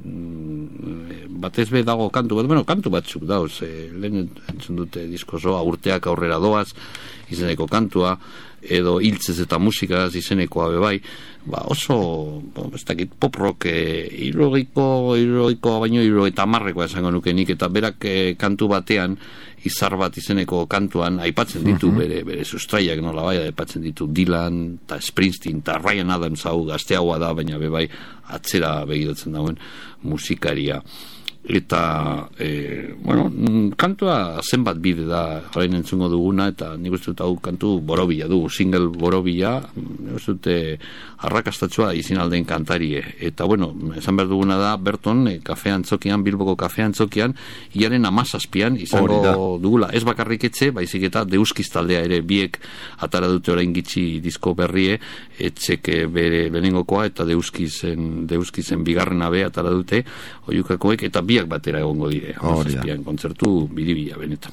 batez be dago kantu bat, bueno, kantu batzuk dauz e, lehen entzun dute disko zoa urteak aurrera doaz izeneko kantua edo hiltzez eta musikaz izenekoa bebai, ba oso ez dakit pop rock irrogiko, irrogiko baino irro eta marrekoa esango nuke nik, eta berak e, kantu batean izar bat izeneko kantuan aipatzen ditu uh-huh. bere, bere sustraiak nola bai, aipatzen ditu Dylan eta Springsteen eta Ryan Adams hau gazteagoa da, baina bebai atzera begidatzen dauen musikaria. Eta e, bueno, kantua zenbat bide da orain entzungo duguna, eta nik uste dut hau kantu borobila du, single borobila, nik uste dute arrakastatsua izin alden kantarie. Eta bueno, esan behar duguna da Berton, e, kafe antzokian, Bilboko kafe antzokian, iaren amazazpian izango dugula, ez bakarrik etxe, baizik eta Deuskiz taldea ere, biek atara dute orain gitxi disko berrie, etxek bere lehenengokoa eta Deuskizen, Deuskizen bigarrena be atara dute, oiukakoek, eta biak batera egongo dire, amazazpian kontzertu biribila benetan.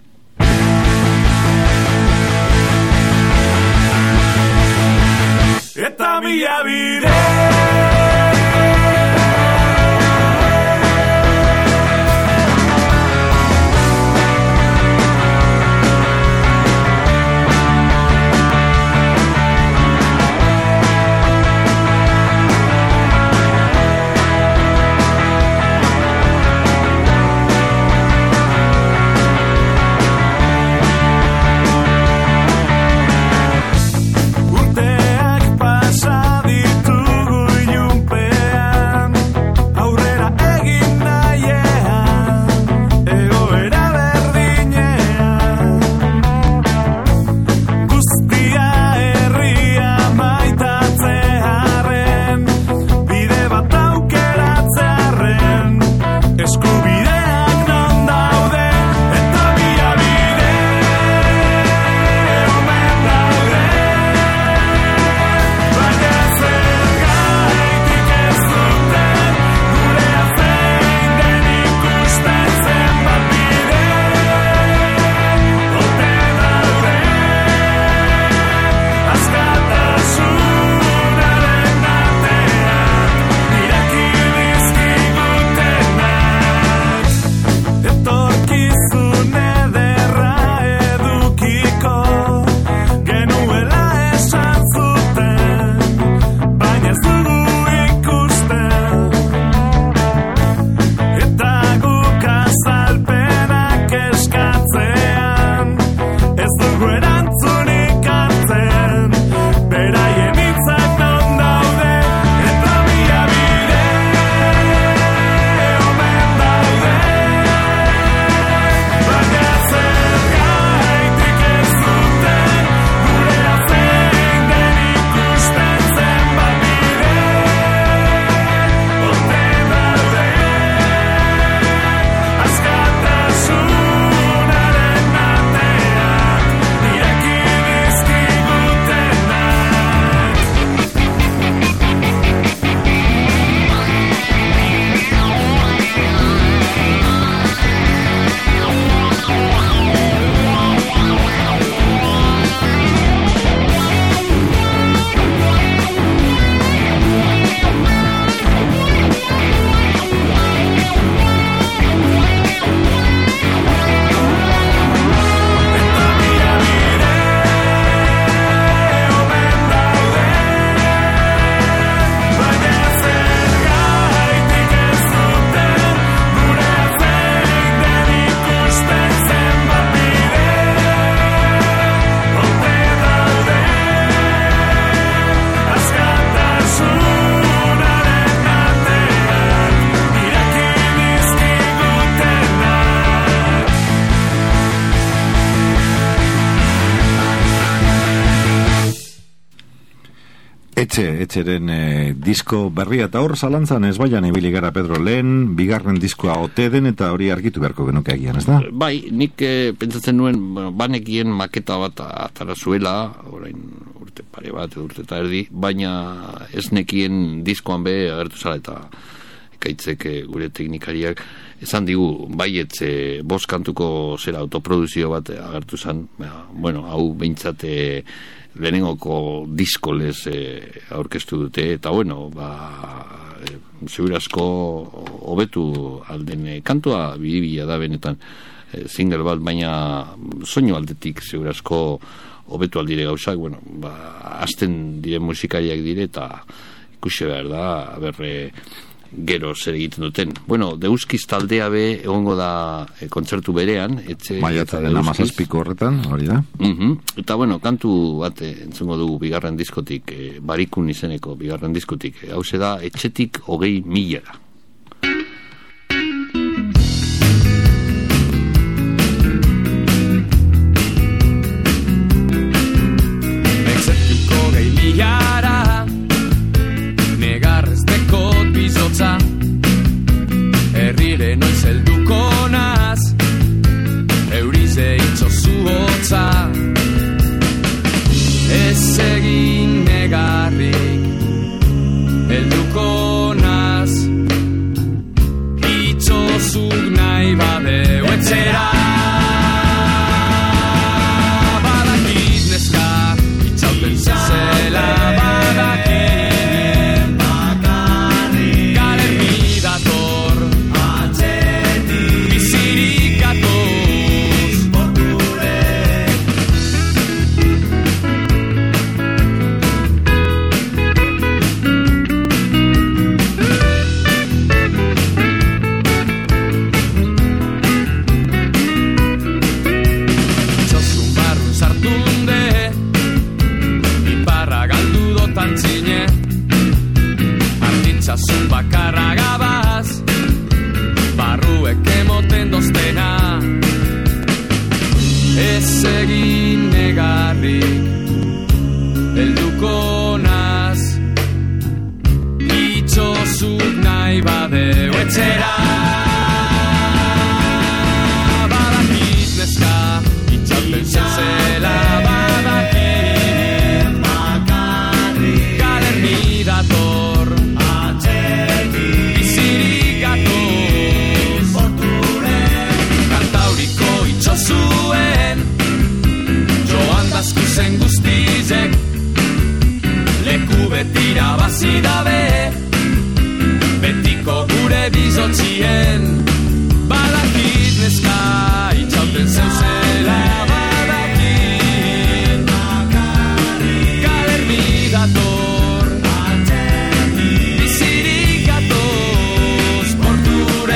Eta mila bide Urteak pasa ditugu etxe, etxeren e, disko berria, eta hor zalantzan ez baian ibili gara, Pedro, lehen bigarren diskoa ote den, eta hori argitu beharko genuke agian, ez da? Bai, nik e, pentsatzen nuen, bueno, banekien maketa bat atara zuela, orain urte pare bat, urte eta erdi, baina ez nekien diskoan be agertu zala, eta ekaitzek gure teknikariak esan digu, baietz e, bost kantuko zera autoproduzio bat agertu zan, bueno, hau behintzate lehenengoko disko lez e, aurkeztu dute, eta bueno, ba, e, segurazko hobetu alden e, kantua biribila da benetan e, single bat, baina soinu aldetik segurazko hobetu aldire gauzak, bueno, ba, azten dire musikariak dire, eta ikusi behar da, berre gero zer egiten duten. Bueno, Deuskiz taldea be egongo da e, kontzertu berean, etxe maiatzaren hamazazpiko horretan, hori da. Uh-huh. Eta bueno, kantu bat entzungo dugu bigarren diskotik, e, Barikun izeneko bigarren diskotik. Hau ze da, etxetik hogei mila da. Etxetik hogei milara negarreztekot bizotza, herrire noiz helduko naz, eurize itxozu hotza, ez egin negarrik helduko naz, itxozuk nahi badeu etxera. Badakit neska itxauten zezela, badakit Artitzasun bakarra gabaz, barruek emoten doztena, ez egin negarrik helduko naz, itxozuk nahi badeu etxera. Badakit neska itxauten zezela, badakit bakarrik galerni dator, zuen joan dazkuzen guztizek, leku betira bazidabe, betiko gure bizotzien. Badakit neska itxauten zeuzela, badakit galerni dator, bizirik gatoz porture.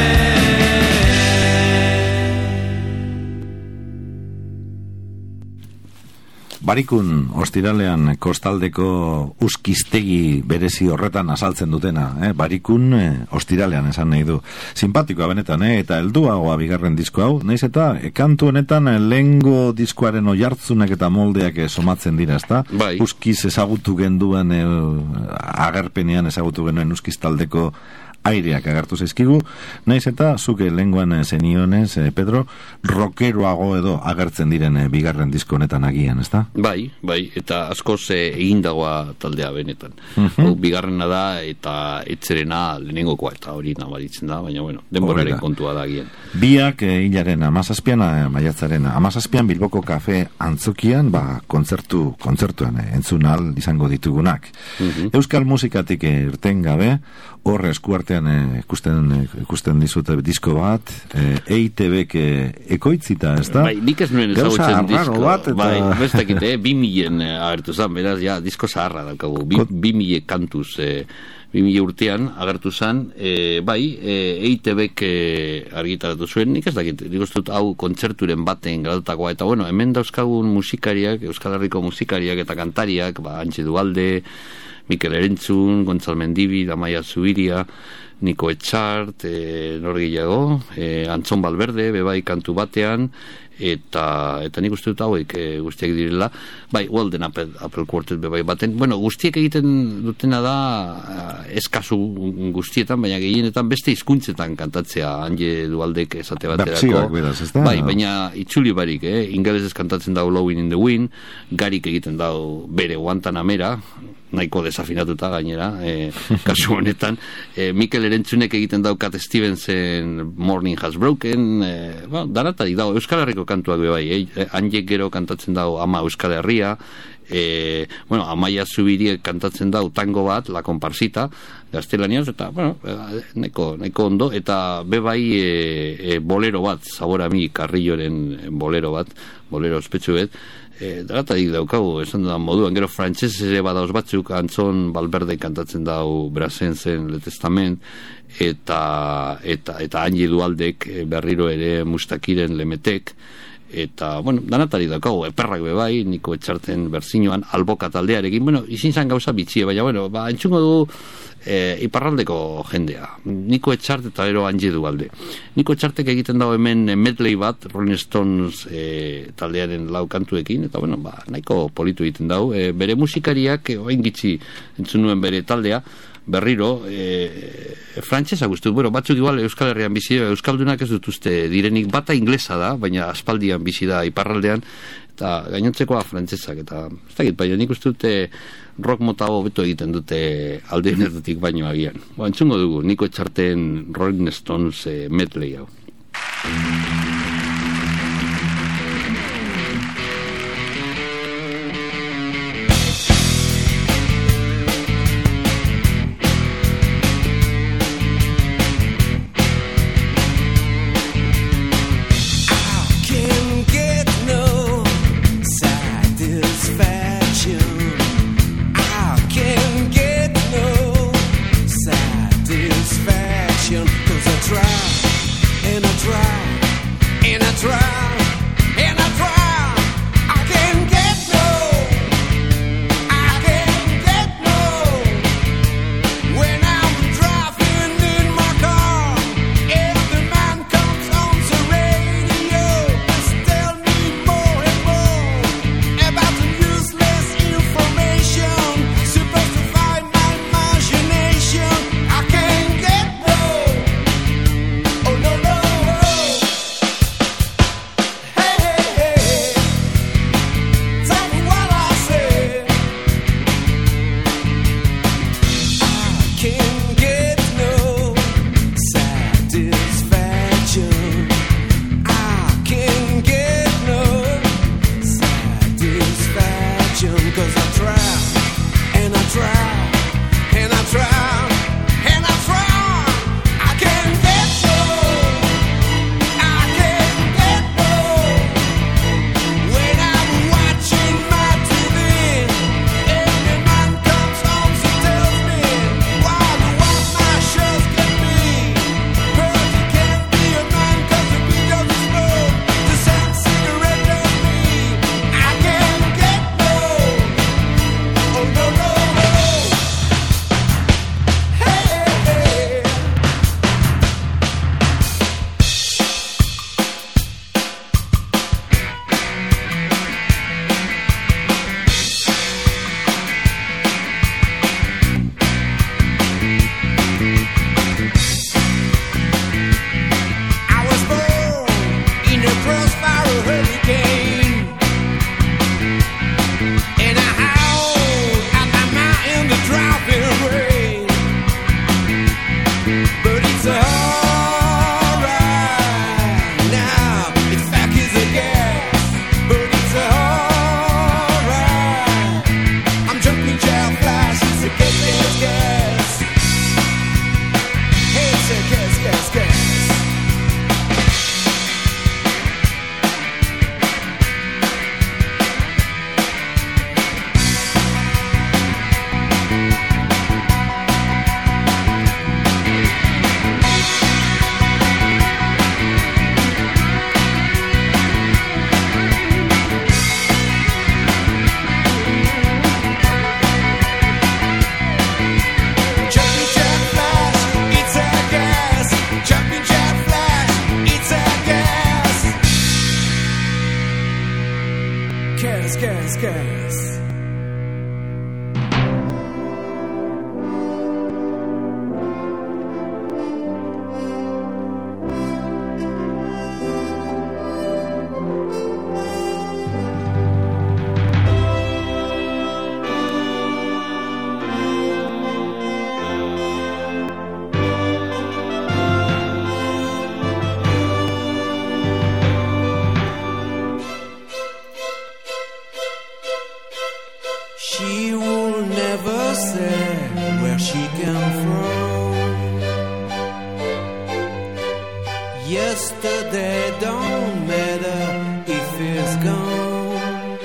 Barikun ostiralean kostaldeko uskiztegi berezi horretan azaltzen dutena, eh? Barikun eh, ostiralean esan nahi du. Simpatikoa benetan, eh? Eta helduagoa bigarren disko hau, naiz eta eh, kantu honetan eh, lehengo diskoaren oihartzunak eta moldeak eh, somatzen dira, ezta? Bai. Uskiz ezagutu genduen eh, agerpenean ezagutu genuen uskiz taldeko aireak agertu zaizkigu, naiz eta zuke lenguan zenionez, eh, Pedro, rockeroago edo agertzen diren eh, bigarren disko honetan agian, ezta? Bai, bai, eta askoz eh, egindagoa taldea benetan. Uh-huh. Bigarrena da eta etzerena lehenengokoa, eta hori nabaritzen da, baina bueno, denboraren kontua da agian. Biak eh, hilaren amazazpian, eh, maiatzaren amazazpian Bilboko kafe antzokian, ba, kontzertu, kontzertuan eh, entzun ahal izango ditugunak. Uh-huh. Euskal musikatik eh, irten gabe, hor eskuartean eh, ikusten, eh, ikusten dizute disko bat, eh, E I T B-k ekoitzita, ez da? Bai, nik ez nuen ezagutzen disko. Bat, eta... Bai, bestakit, eh, bi milen eh, agertu zan, beraz, ja, disko zaharra daukagu, bi, bi mile kantuz, eh, bi mile urtean agertu zan, eh, bai, eh, E I T B-k eh, argitaratu zuen, nik ez dakit, digostut hau kontzerturen baten garatutakoa, eta bueno, hemen dauzkagun musikariak, Euskal Herriko musikariak eta kantariak, ba, Antxe Dualde, Mikel Erentzun, Gontzal Mendibi, Amaia Zubiria, Niko Etxart, e, Norgillago, e, Antzon Balberde, bebai kantu batean, eta eta nik uste dut hauek e, guztiak direla, bai, Walden Apple, Apple Quartet bai baten, bueno, guztiek egiten dutena da eskazu guztietan, baina gehienetan beste hizkuntzetan kantatzea, Anje Dualdek esate baterako. Beraz, ez da? Bai, baina itzuli barik, eh? Ingelesez kantatzen dau Blowing in the Wind, Garik egiten dau bere Guantanamera, nahiko desafinatuta gainera, e, kasu honetan, e, Mikel Erentzunek egiten dau Cat Stevensen Morning Has Broken, e, ba, danatarik dau, Euskal Herriko kantuak be bai, eh? Anjek gero kantatzen dau Ama Euskal Herria, e, bueno, Amaia Zubiriek kantatzen dau tango bat, La Comparsita, gaztelaniaz, eta, bueno, nahiko, nahiko ondo, eta be bai e, e, bolero bat, Zabora mi, Carrilloren bolero bat, bolero ospetsu bet, E, Daratarik daukagu, esan dudan moduan, gero frantxez ere badauz batzuk, Antzon Balberde kantatzen dau Brasenzen Le Testament, eta eta, eta Anje Dualdek berriro ere Mustakiren Lemetek, eta, bueno, danatarik daukagu, eperrak bebai, Niko Etxarten berzinoan, Alboka taldearekin, bueno, izin zan gauza bitxie, baina, bueno, ba, entzungo du e, iparraldeko jendea, Niko Etxart eta ero Anje Dualde. Niko Etxartek egiten dago hemen medley bat, Rolling Stones e, taldearen lau kantuekin, eta, bueno, ba, nahiko politu egiten dago, e, bere musikariak, e, oain gitzi entzun nuen bere taldea, berriro, e, frantsesa guztu, bueno, batzuk igual Euskal Herrian bizi, Euskaldunak ez dut uste direnik, bata inglesa da, baina aspaldian bizi da iparraldean, eta gainontzekoa frantsesak, eta ez dakit, baina nik uste dute rock mota hobeto egiten dute alde energetik baino agian. Ba, entzungo dugu, Niko Etxarten Rolling Stones e, medley hau. scarce. She will never say where she came from. Yesterday don't matter if it's gone.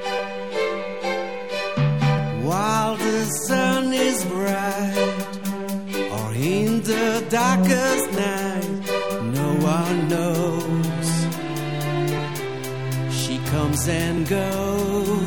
While the sun is bright or in the darkest night, no one knows. She comes and goes.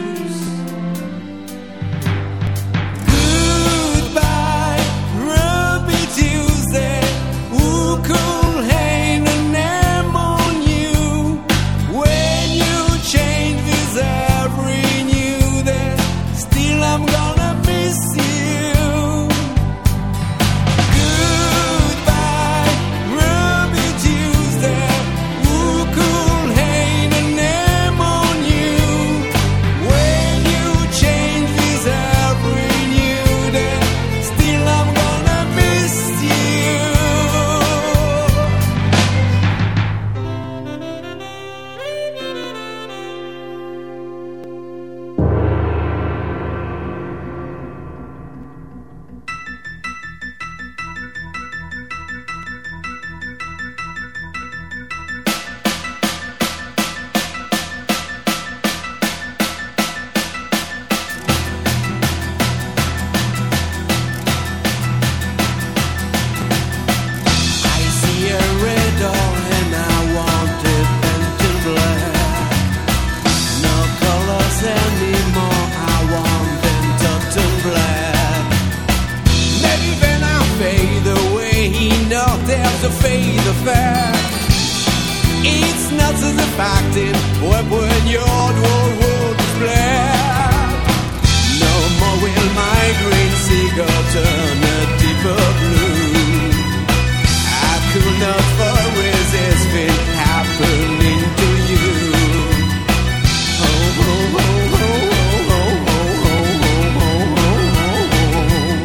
To fade the fact, it's not as a fact in when your world world is black. No more will my green seagull turn a deeper blue. I could not for resist it happening to you. Oh, oh, oh, oh, oh, oh, oh, oh, oh, oh,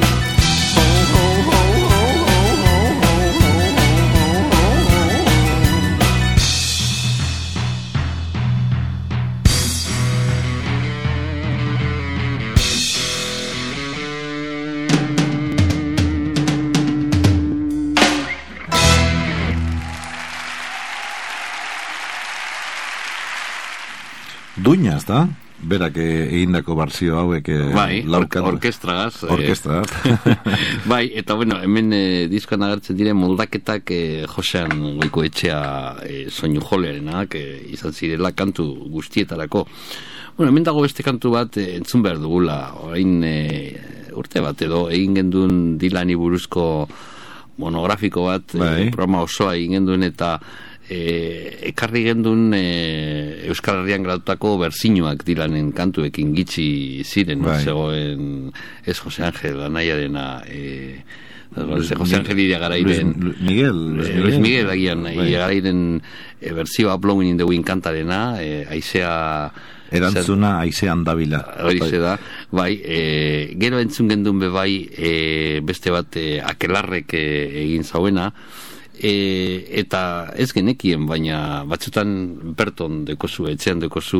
Duina, ez da? Berak egindako barzio hauek bai, laukatu. Orkestragaz. Orkestraz. Bai, eta bueno, hemen e, diskoan agertzen diren moldaketak e, Josean Goikoetxea e, soinu jolearenak e, izan zirela kantu guztietarako. Bueno, hemen dago beste kantu bat e, entzun behar dugula. Orain e, urte bat edo egin genduen Dylani buruzko monografiko bat, bai. e, programa osoa egin genduen eta E, ekarri gendun e, Euskal Herrian gratutako berzinuak Dylanen kantuekin gitxi ziren, bai. Zegoen ez Jose Angel anaia dena e, Jose Angel Iriagarairen Luis Miguel Luis Miguel, Luis Miguel agian bai. Iriagarairen e, berzioa Blowing in the Wind kantarena e, aizea erantzuna aizean dabila hori da, bai e, gero entzun gendun be bai e, beste bat e, Akelarrek e, egin zauena. E, eta ez genekien, baina batzutan berton dekozu, etxean dekozu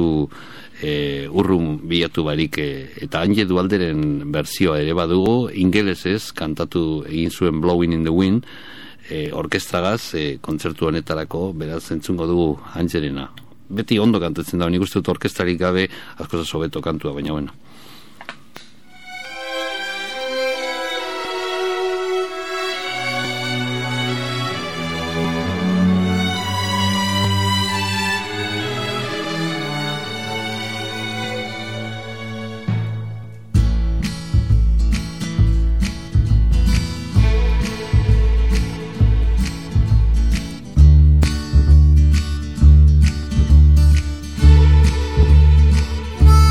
e, urrun bilatu barik e, eta Anje Dualderen berzioa ere badugu, ingelesez kantatu egin zuen Blowing in the Wind e, orkestragaz e, kontzertu honetarako, beraz entzungo dugu Angelena. Beti ondo kantatzen da, nik uste dut orkestrarik gabe askoz hobeto kantua, baina bueno. oh,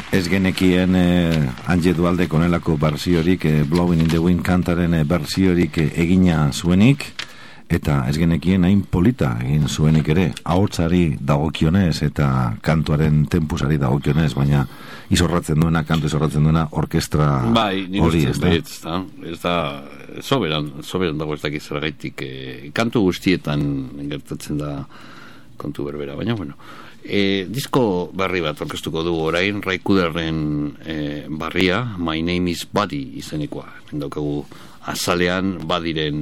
Ez genekien eh, Angie Dualde konelako berziorik, eh, Blowing in the Wind kantaren eh, berziorik eh, egina zuenik, eta ez genekien hain polita egin zuenik ere, ahotsari dagokionez eta kantuaren tempusari dagokionez, baina izorratzen duena, kantu izorratzen duena orkestra bai, hori, ez da? Ez da, ez da, soberan, soberan dago ez dakiz zergaitik, eh, kantu guztietan gertatzen da kontu berbera, baina, bueno, e, disko berri bat orkestuko dugu orain, Ray Cooderren e, barria, My Name is Buddy izenikoa, daukagu azalean badiren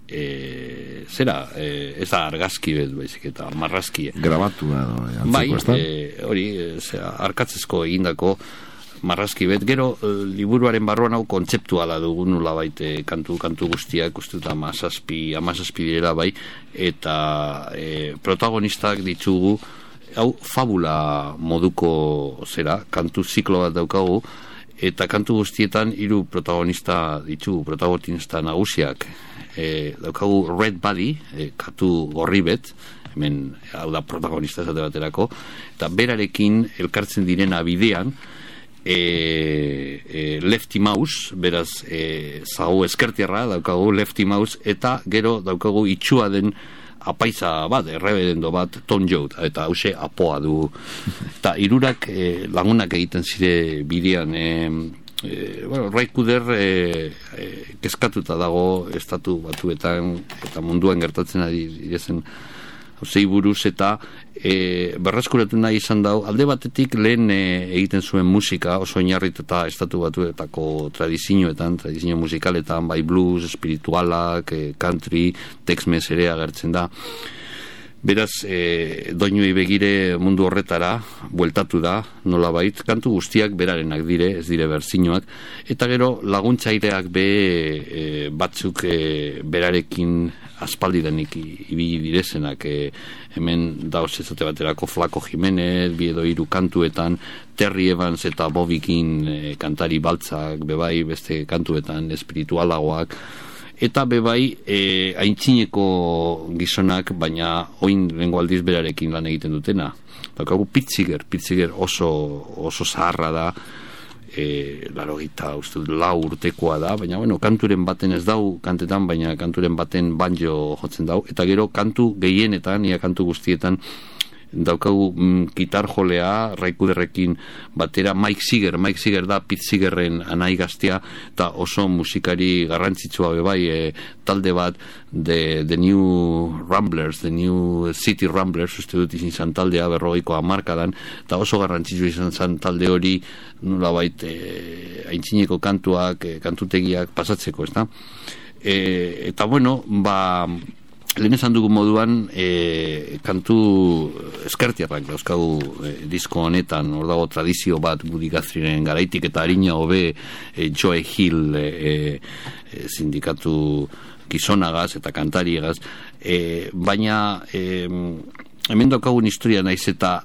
e, zera, e, ez da argazki bet, baizik eta marrazkie. Grabatu da, bai, e, hori, e, zera, arkatzezko egindako marrazki bet, gero e, liburuaren barruan hau kontzeptuala dugu nula baite kantu, kantu guztiak, ustuta amazazpi, amazazpi direla bai, eta e, protagonistak ditugu, hau fabula moduko zera, kantu ziklo bat daukagu, eta kantu guztietan hiru protagonista ditugu, protagonista nagusiak. E, daukagu Red Buddy, e, katu gorri bet, hemen hau da protagonista esate baterako, eta berarekin elkartzen direna bidean, e, e, Lefty Mouse, beraz e, zago eskertierra daukagu Lefty Mouse, eta gero daukagu itxua den apaiza bat, errebedendo bat, Tom Joad, eta hause apoa du. Eta hirurak e, lagunak egiten zire bidean, e, e, bueno, Ray Cooder e, e, kezkatuta dago estatu batuetan, eta munduan gertatzen ari direzen hausei buruz, eta e, berreskuratu nahi izan dau, alde batetik lehen e, egiten zuen musika, oso oinarrituta estatu batuetako tradizioetan, tradizio musikaletan, bai blues, espiritualak, e, country, Tex-Mex ere agertzen da. Beraz, e, doinuei begire mundu horretara bueltatu da, nolabait, kantu guztiak berarenak dire, ez dire berzinoak, eta gero laguntzaileak be e, batzuk e, berarekin aspaldidanik ibili direzenak, e, hemen dauz ezate baterako Flaco Jimenez, biedo hiru kantuetan, Terry Evans eta Bobikin e, kantari baltzak, bebai beste kantuetan espiritualagoak, eta bebai e, aintzineko gizonak, baina oin lengo aldiz berarekin lan egiten dutena. Daukagu Pitziger, Pitziger oso, oso zaharra da, e, laro gita, uste, lau urtekoa da, baina bueno, kanturen baten ez dau kantetan, baina kanturen baten banjo jotzen dau, eta gero kantu gehienetan, ia kantu guztietan, daukagu mm, gitar jolea, Ray Cooderrekin batera, Mike Seeger, Mike Seeger da Pete Seegerren anai gaztea, eta oso musikari garrantzitsua bebai, e, talde bat, The, the New Ramblers, The New City Ramblers, uste dut izin zan taldea, berrogeiko hamarkadan, eta oso garrantzitsua izan zan talde hori, nula bait, e, aintzineko kantuak, e, kantutegiak pasatzeko, ez da? E, eta bueno, ba... Lehen esan dugu moduan, e, kantu eskertiarrak dauzkagu e, disko honetan, hor dago tradizio bat Woody Guthriearen garaitik, eta harina hobe e, Joe Hill e, e, sindikatu gizonagaz eta kantariegaz, e, baina e, hemen daukagun historia naiz eta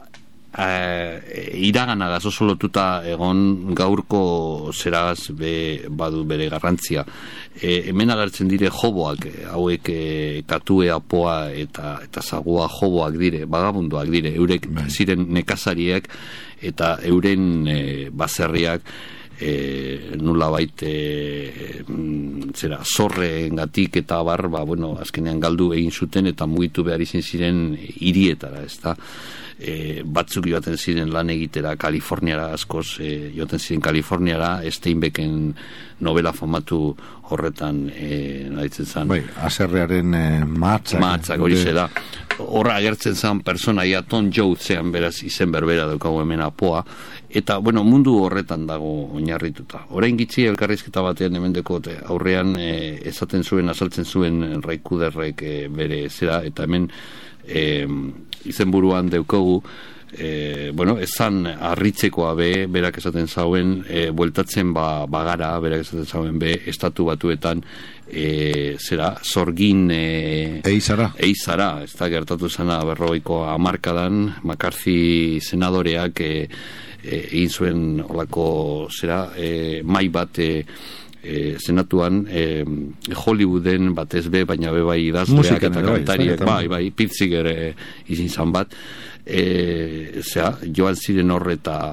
e, iraganagaz oso lotuta egon gaurko zeraz be, badu bere garrantzia. E, hemen agertzen dire joboak, hauek e, katue apoa eta eta zagua joboak dire, bagabunduak dire, eurek ziren nekazariek eta euren e, baserriak e, nula bait e, zera, zorrengatik eta bar, ba, bueno, azkenean galdu egin zuten eta mugitu behar izin ziren hirietara, ez da? E, batzuk joaten ziren lan egitera Kaliforniara askoz, e, joaten ziren Kaliforniara, Steinbecken novela famatu horretan e, naditzen zan. Bai, aserrearen e, mahatzak. Mahatzak, hori ze da. Horra agertzen zan personaia Tom Joad zean beraz izen berbera daukagu hemen apoa, eta bueno, mundu horretan dago oinarrituta. Orain gitzi elkarrizketa batean hemendeko aurrean e, esaten zuen, azaltzen zuen Ray Cooderrek e, bere zera, eta hemen e, izenburuan daukagu, e, bueno, esan harritzekoa be, berak esaten zauen, e, bueltatzen ba, bagara, berak esaten zauen be, estatu batuetan, e, zera, zorgin e, eizara, eizara, ez da gertatu zena berrogeiko hamarkadan, McCarthy senadoreak e, e, egin zuen olako, zera, e, mai bat, e, E, senatuan e, Hollywooden batez be, baina be bai idazleak eta kantariak, bai, bai, Pete Seeger e, izin zan bat, e, zera, joan ziren horre eta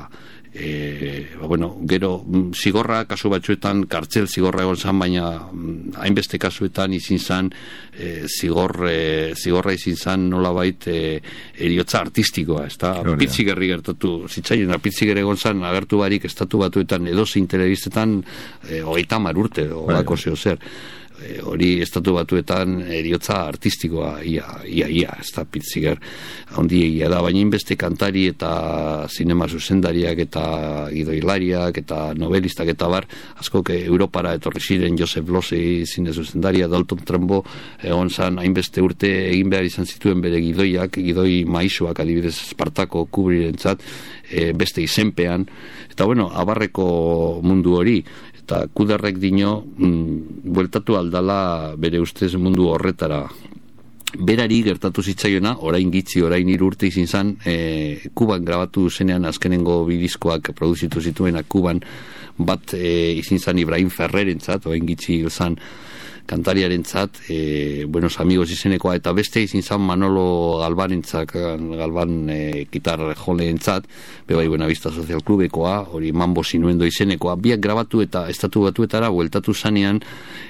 E, ba, bueno, gero zigorra kasu batzuetan kartzel zigorra egon zan, baina hainbeste kasuetan izin zan e, zigor, e, zigorra izin zan nolabait e, eriotza artistikoa, ez da? Pitzigerri gertatu zitzaien, pitziger egon zan agertu barik estatu batuetan edozein telebistetan e, hogeita hamar urte olako zeo zer. E, hori estatu batuetan eriotza artistikoa ia, ia, ia, ez da Pitziger handi egia da, baina inbeste kantari eta zinema zuzendariak eta gidoilariak eta novelistak eta bar, askok Europara etorri ziren, Joseph Losey zine zuzendaria, Dalton Trumbo egon zan hainbeste urte egin behar izan zituen bere gidoiak, gidoi maisuak adibidez Espartako Kubrirentzat, e, beste izenpean, eta bueno, abarreko mundu hori, eta Kuderrek dino mm, bueltatu aldala bere ustez mundu horretara. Berari gertatu zitzaiona, orain gitzi, orain hiru urte izin zan, e, Kuban grabatu zenean azkenengo bidizkoak produzitu zituena Kuban, bat e, izin zan Ibrahim Ferrerentzat, orain gitzi zan kantariarentzat, e, Buenos Amigos izenekoa, eta beste izin zan Manolo Galbanentzak, Galban e, gitar joleentzat, bebai Buenavista Social Clubekoa, hori Mambo Sinuendo izenekoa, biak grabatu eta estatu batuetara bueltatu zanean,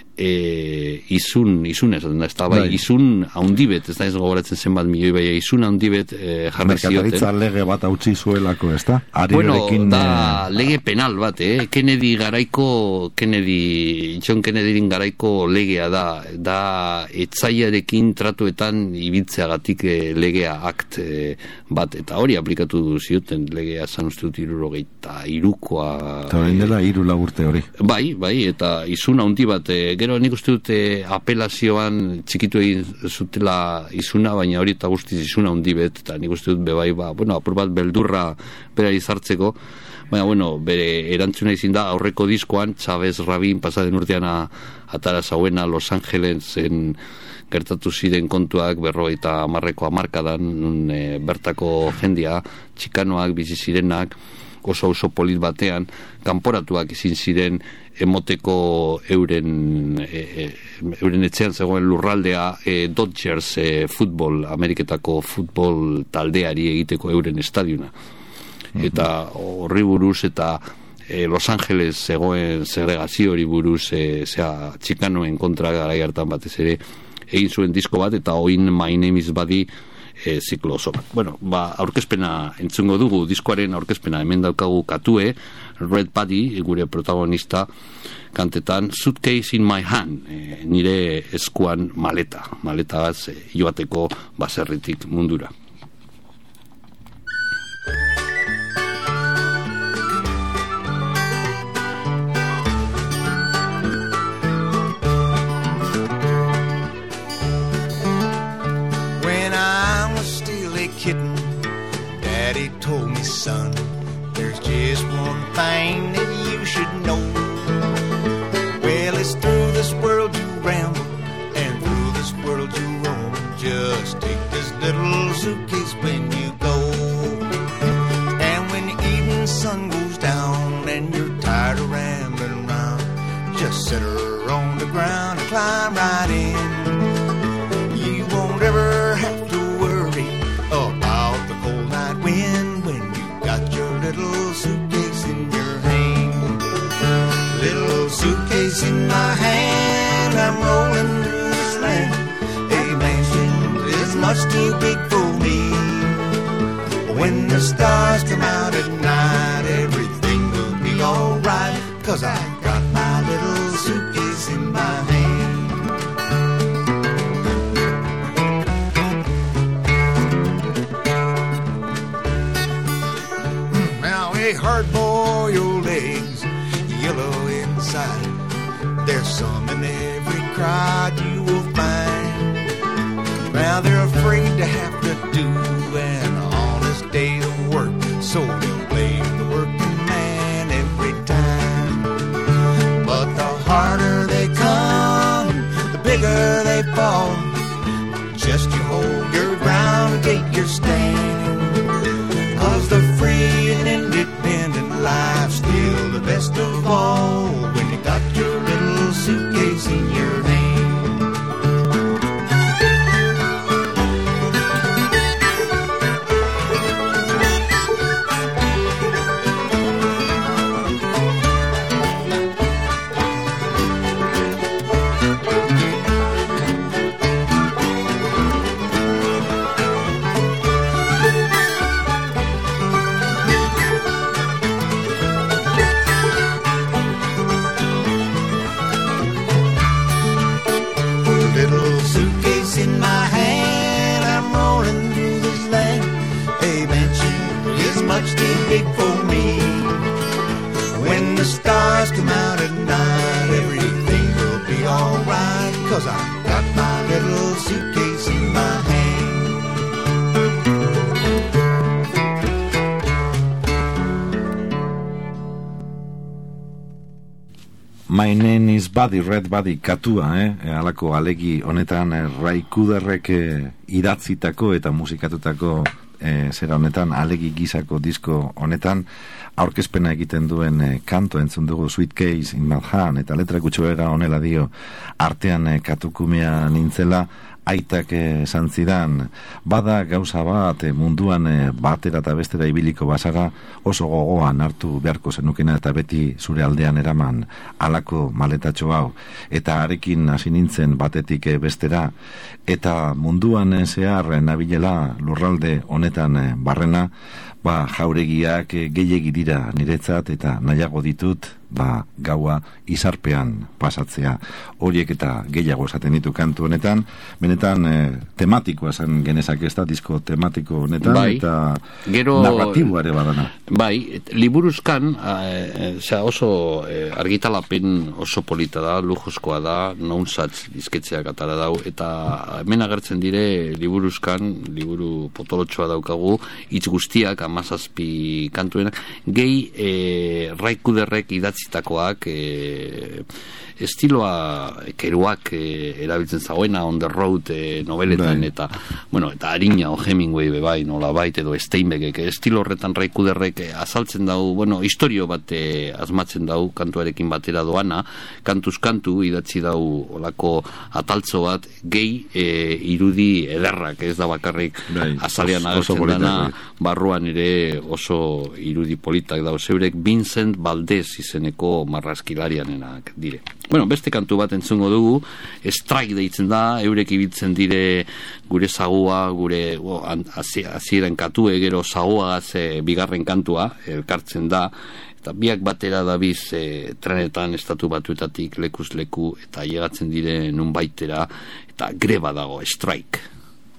e, izun, izun ez da, ez da, bai, izun haundibet, ez da ez gogoratzen zenbat milioi, bai, izun haundibet e, jarri zioten. Merkataritza lege bat hautsi zuelako, ez da? Bueno, da lege penal bat, eh? Kennedy garaiko, Kennedy, John Kennedyrin garaiko legea da, da etzaiarekin tratuetan ibiltzeagatik e, legea akt e, bat, eta hori aplikatu zioten legea zan uste dut hirurogeita hirukoa. Eta hori dela hiru urte hori. Bai, bai, eta izun haundi bat, e, gero nik uste dute apelazioan txikitu egin zutela izuna, baina hori eta guztiz izuna handi bet, eta nik uste dut bebai, ba, bueno, apur bat beldurra bera izartzeko, baina, bueno, bere erantzuna izin da, aurreko diskoan, Chavez Rabin pasaden urtean atara zauena Los Angelesen gertatu ziren kontuak berrogeita hamarreko hamarkadan, nun e, bertako jendia, txikanoak, bizi zirenak, oso oso polit batean, kanporatuak izin ziren emoteko euren e, e, euren etxean zegoen lurraldea e, Dodgers e, futbol, Ameriketako futbol taldeari egiteko euren estadiona. Mm-hmm. Eta horri buruz eta e, Los Angeles zegoen segregazio hori buruz e, zea txikanoen kontra garai hartan batez ere egin zuen disko bat, eta oin My Name is Buddy e, ziklo oso bat. Bueno, ba, aurkezpena entzungo dugu, diskoaren aurkezpena hemen daukagu Katue, Red Buddy, gure protagonista kantetan, Suitcase in my hand, e, nire eskuan maleta, maleta bat e, joateko baserritik mundura. Kitten, Daddy told me, son, there's just one thing that you should know. Well, it's through this world you ramble, and through this world you roam. Just take this little suitcase when you go. And when the evening sun goes down and you're tired of rambling around, just sit her on the ground and climb right in. You won't ever have to about the cold night wind when you got your little suitcase in your hand. Little suitcase in my hand, I'm rolling through this land. A mansion is much too big for me. When the stars come out at night, everything will be alright, 'cause I got my little suitcase in my hand. Hard-boiled eggs, yellow inside. There's some in every crowd you will find. Now they're afraid to have to do an honest day's work, so they'll blame the working man every time. But the harder they come, the bigger they fall. Just you hold your ground and take your stand, 'cause the free and independent life's still the best of all when you got your little suitcase in your hand. little suitcase in my hand, I'm rolling through this land. A mansion is much too big for me. When the stars come out at night, everything will be alright, 'cause I got my little suitcase in my hand. My name is Buddy, Red Buddy, katua, eh? Halako alegi honetan eh, Ray Cooderrek eh, idatzitako eta musikatutako eh, zera honetan, alegi gizako disko honetan, aurkezpena egiten duen eh, kanto entzun dugu Suitcase in Manhattan, eta letra gutxoera honela dio, artean eh, katukumea nintzela, aitak esan zidan, bada gauza bat eh, munduan eh, batera eta bestera ibiliko bazara, oso gogoan hartu beharko zenukena eta beti zure aldean eraman alako maletatxo hau, eta arekin hasi nintzen batetik eh, bestera, eta munduan eh, zehar eh, nabilela lurralde honetan eh, barrena, ba jauregiak eh, gehiegi dira niretzat, eta nahiago ditut ba gaua izarpean pasatzea. Horiek eta gehiago esaten ditu kantu honetan, benetan eh, tematikoa zen genezak ez da, disko tematiko honetan, bai, eta gero, narratiboa ere badana. Bai, liburuzkan eh, eh, oso eh, argitalapen oso polita da, lujozkoa da, nounsatz dizketzeak atara dau, eta hemen agertzen dire liburuzkan, liburu potolotxoa daukagu, hitz guztiak, amazazpi kantuenak, gehi eh, Ray Cooderrek idatzitakoak, eh, estiloa keruak eh, erabiltzen zagoena, On the Road eh, nobeletan, bai, eta bueno, eta harina o Hemingway bebai, nola bait, edo Steinbeckek, estilo horretan Ray Cooderrek eh, azaltzen dau, bueno, historio bat eh, asmatzen dau, kantuarekin batera doana, kantuz kantu idatzi dau olako ataltzo bat, gehi eh, irudi ederrak, ez da bakarrik bai, azalean agertzen dana, barruan ere oso irudi politak dau, zeurek Vincent Valdez izeneko marrazkilarianenak dire. Bueno, beste kantu bat entzungo dugu, Strike deitzen da, eurek ibiltzen dire gure zagua, gure oh, hasieran katue, gero zagua ze bigarren kantua, elkartzen da, eta biak batera dabiz e, trenetan estatu batuetatik lekuz leku, eta llegatzen dire nun baitera, eta greba dago, Strike.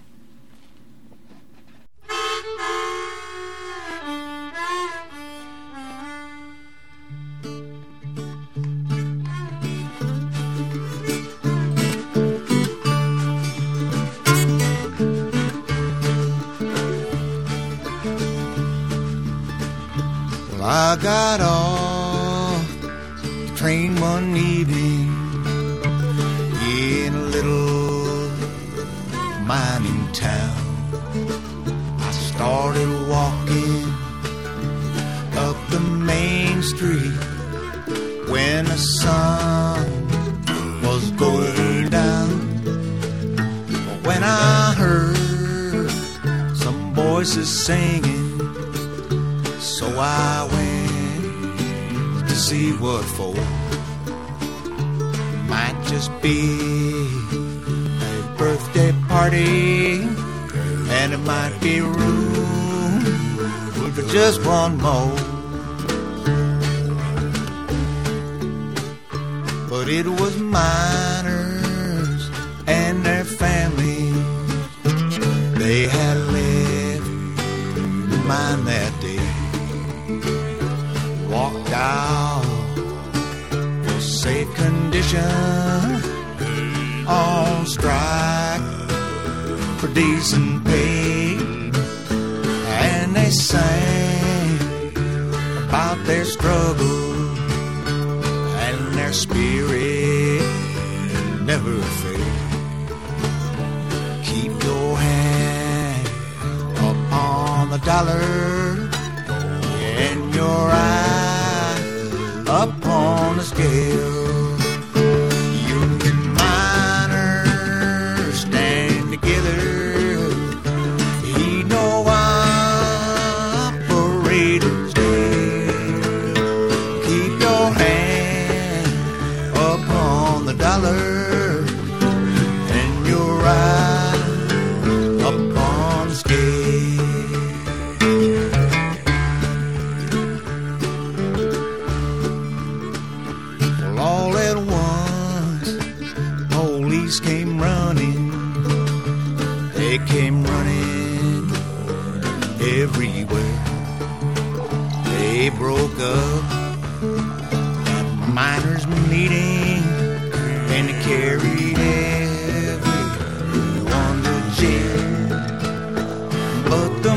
I got off the train one evening in a little mining town. I started walking up the main street when the sun was going down. When I heard some voices singing, so I went to see what for. Might just be a birthday party, and it might be room for just one more. But it was miners and their families. They had left the mine that day. Walked out for safe condition, on strike for decent pay, and they sang about their struggle and their spirit never fail. Keep your hand up on the dollar and your eye up on the scale. Union miners stand together, he no operator's day. Keep your hand up on the dollar and your eye up on the scale. came running everywhere. They broke up at miners' meeting and they carried everyone to jail. But the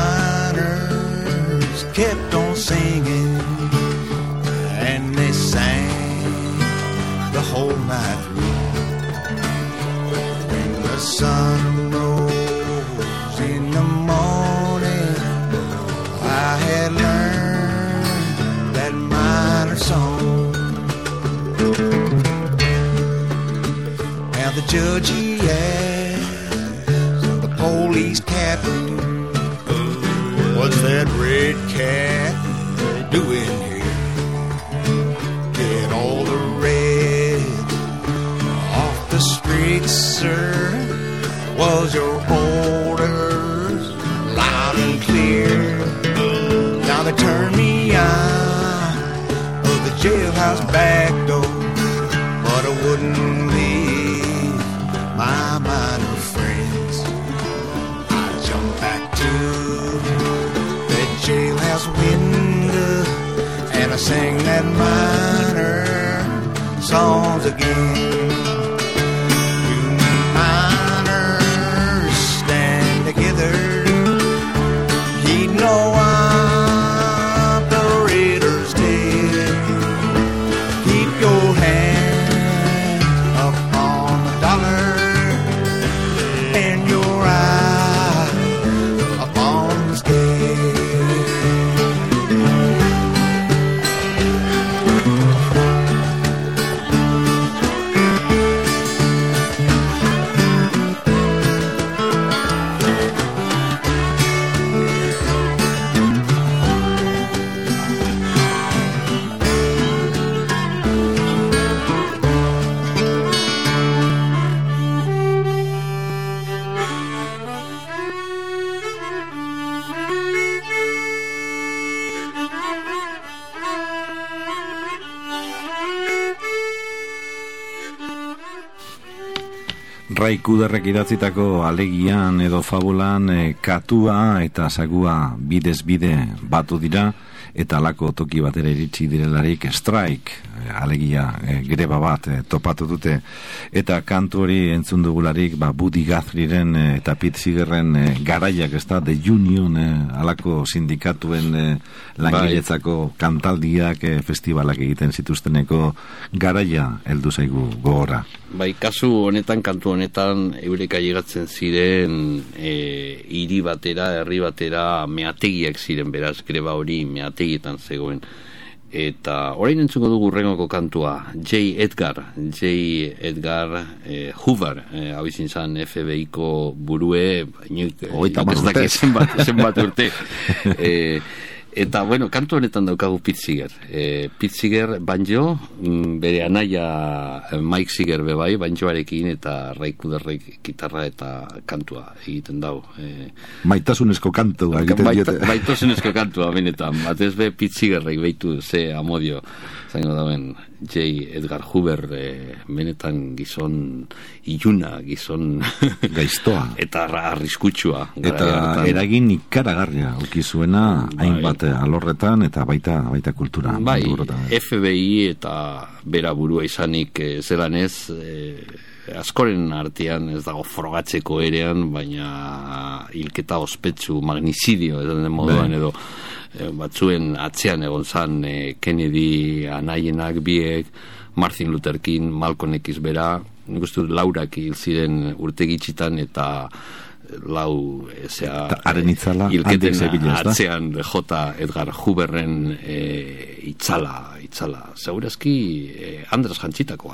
miners kept on singing, and they sang the whole night through. When the sun rose in the morning, I had learned that minor song. Now the judge, he asked the police captain, what's that red cat doing here? Get all the reds off the streets, sir. Was your orders loud and clear? Now they turned me out of the jailhouse back door, but I wouldn't leave my minor friends. I jumped back to that jailhouse window and I sang that minor songs again. No operator's dead. Keep your hand up on the dollar and your eye up on the scale. Ray Kuderrek idatzitako alegian edo fabulan e, katua eta sagua bidez bide batu dira eta alako toki batera iritsi direlarik strike, alegia e, greba bat e, topatu dute eta kantu hori entzun dugularik ba, Buddy Guthrie'ren e, eta Pete Seegerren e, garaiak, ez da, The Union e, alako sindikatuen e, langiletzako kantaldiak e, festivalak egiten zituzteneko garaia heldu zaigu gogora. Bai, kasu honetan, kantu honetan eureka llegatzen ziren e, hiri batera, herri batera meategiak ziren, beraz, greba hori meategietan zegoen. Eta orain entzuko dugu urrengoko kantua, J. Edgar, J. Edgar eh, Hoover, eh, hau izin zan F B I-ko burue, oita urte. Zenbat, zenbat urte. eh, Eta, bueno, kantu honetan daukagu Pete Seeger. E, Pete Seeger banjo, bere anaia Mike Seeger bebai, banjoarekin eta Ray Kuderrek gitarra eta kantua egiten dau. E, Maitasunezko kantua egiten baita, diote. Maitasunezko kantua, benetan. Batez be Pete Seegerrek behitu ze amodio. Zaino dauen J. Edgar Hoover, e, benetan gizon iluna, gizon gaiztoa. Eta arriskutsua. Eta eragin ikaragarria ukizuena hainbat alorretan eta baita baita kultura. Bai, F B I eta bera burua izanik e, zelanez, e, askoren artean ez dago frogatzeko erean, baina hilketa ospetsu, magnicidio edan den moduan edo e, batzuen atzean egon zan e, Kennedy anaienak biek, Martin Luther King, Malcolm X bera, nik uste laurak hil ziren urte gitxitan eta lau ezea haren itzala hilketen atzean J. Edgar Hooverren e, itzala itzala segurazki e, Andras jantzitakoa.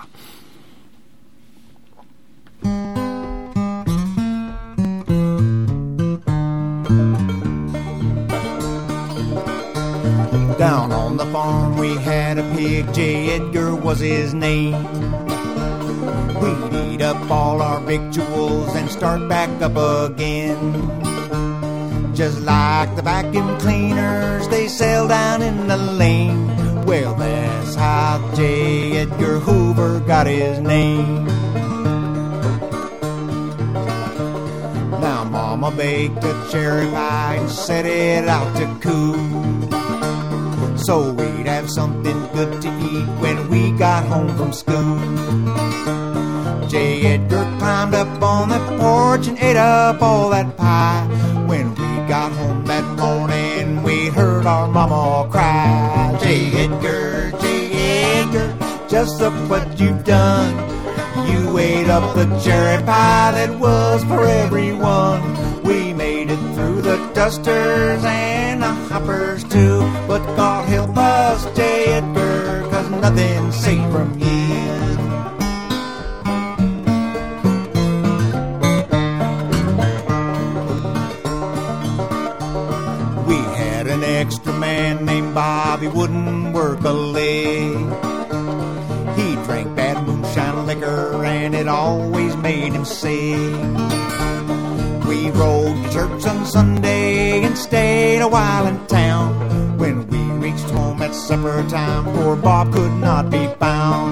Down on the farm we had a pig, J. Edgar was his name. We'd eat up all our victuals and start back up again. Just like the vacuum cleaners they sell down in the lane. Well, that's how J. Edgar Hoover got his name. Now Mama baked a cherry pie and set it out to cool, so we'd have something good to eat when we got home from school. J. Edgar climbed up on the porch and ate up all that pie. When we got home that morning, we heard our mama cry. J. Edgar, J. Edgar, just look what you've done. You ate up the cherry pie that was for everyone. We made it through the dusters and the hoppers too, but God help us, J. Edgar, 'cause nothing's safe from you. Extra man named Bob, he wouldn't work a leg. He drank bad moonshine liquor and it always made him sick. We rode to church on Sunday and stayed a while in town. When we reached home at supper time, poor Bob could not be found.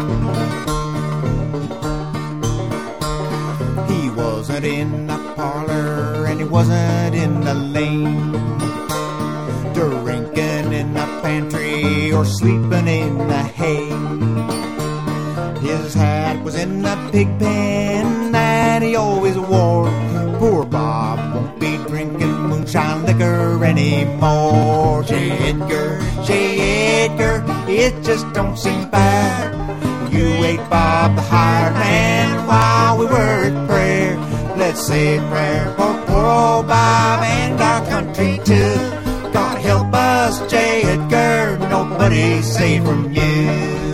He wasn't in the parlor and he wasn't in the lane, drinking in the pantry or sleeping in the hay. His hat was in the pig pen that he always wore. Poor Bob won't be drinking moonshine liquor anymore. J. Edgar, J. Edgar, it just don't seem fair. You ate Bob the hired man while we were at prayer. Let's say a prayer for poor old Bob and our country too. God help us, J. Edgar, nobody's safe from you.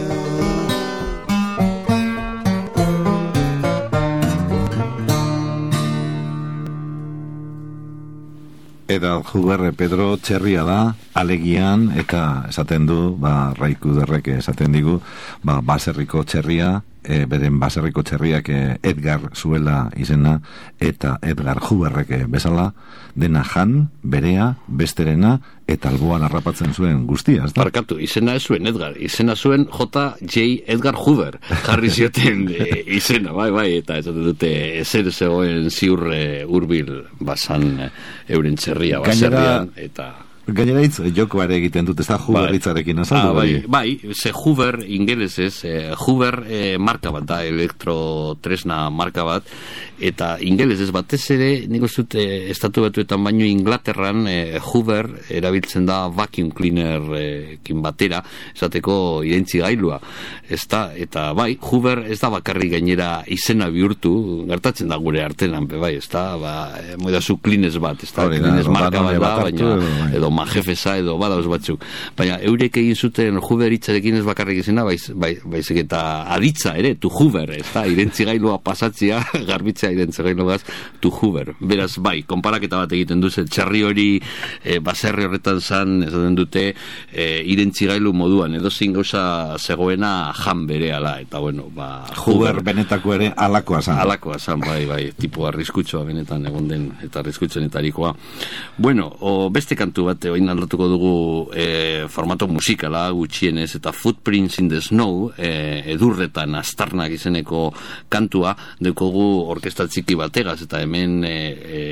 Edgar Hoover, Pedro, txerria da, alegian, eta esaten du, ba, Raiku derrek esaten digu, ba, baserriko txerria, e, beren baserriko txerriak e, Edgar zuela izena, eta Edgar Hooverrek bezala, dena jan, berea, besterena, eta alboan harrapatzen zuen guztia, ez da? Barkatu, izena ez zuen Edgar, izena zuen J. J. Edgar Hoover, jarri zioten e, izena, bai, bai, eta esaten dute, ezer zegoen ziur e, urbil basan e, euren txerria, baserrian, eta... Gainera hitz jokoare egiten dut, ez da Hoover hitzarekin azaldu. Ah, bai, bai, ze Hoover ingelesez, eh, Hoover eh, marka bat da, elektrotresna marka bat, eta ingelesez batez ere, nik uste dut, eh, estatu batuetan baino Inglaterran eh, Hoover erabiltzen da vacuum cleaner eh, kin batera, esateko identzi gailua, ez da, eta bai, Hoover ez da bakarri gainera izena bihurtu, gertatzen da gure artean, bai, ez da, ba, eh, moidazu cleaners bat, ez da, cleaners marka bat da, baina, edo majefesa edo badauz batzuk, baina eurek egin zuten Hoover hitzarekin ez bakarrik izena, baiz, baiz, baizik eta aditza ere, tu Hoover, ez da, irentzigailua pasatzia, garbitzea irentzigailugaz, tu Hoover. Beraz, bai, konparaketa bat egiten duzen, txarri hori e, baserri horretan zan, ez dute, e, irentzigailu moduan, edo zin gauza zegoena jan berehala, eta bueno, ba... Hoover, Hoover benetako ere alakoa zan. Alakoa zan, bai, bai, tipo arriskutsua benetan egon den, eta arriskutsuenetarikoa. Bueno, o beste kantu bat, oin aldatuko dugu e, formato musikala gutxienez, eta Footprints in the Snow e, edurretan astarnak izeneko kantua deukogu orkesta txiki bategaz, eta hemen e, e,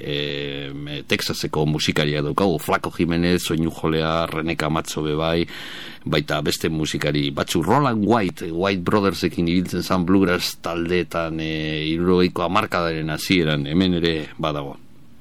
e, Texaseko musikaria daukagu, Flaco Jimenez, Soinu Jolea, Reneka Matzo bebai, baita beste musikari batzu, Roland White, White Brothersekin ibiltzen zan bluegrass taldeetan e, hirurogeiko hamarkadaren hasieran, hemen ere badago.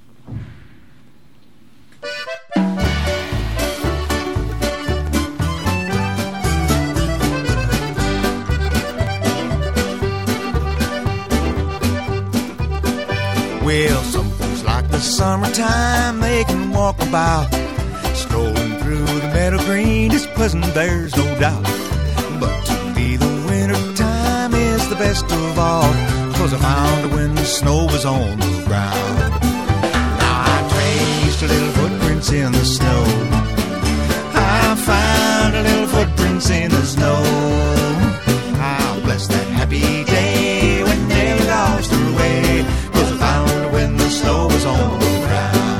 Well, some folks like the summertime, they can walk about, strolling through the meadow green is pleasant, there's no doubt. But to me the wintertime is the best of all, 'cause I found it when the snow was on the ground. Now I traced a little footprints in the snow, I found a little footprints in the snow. I'll bless that happy day when they lost their way, 'cause I found it when the snow was on the ground.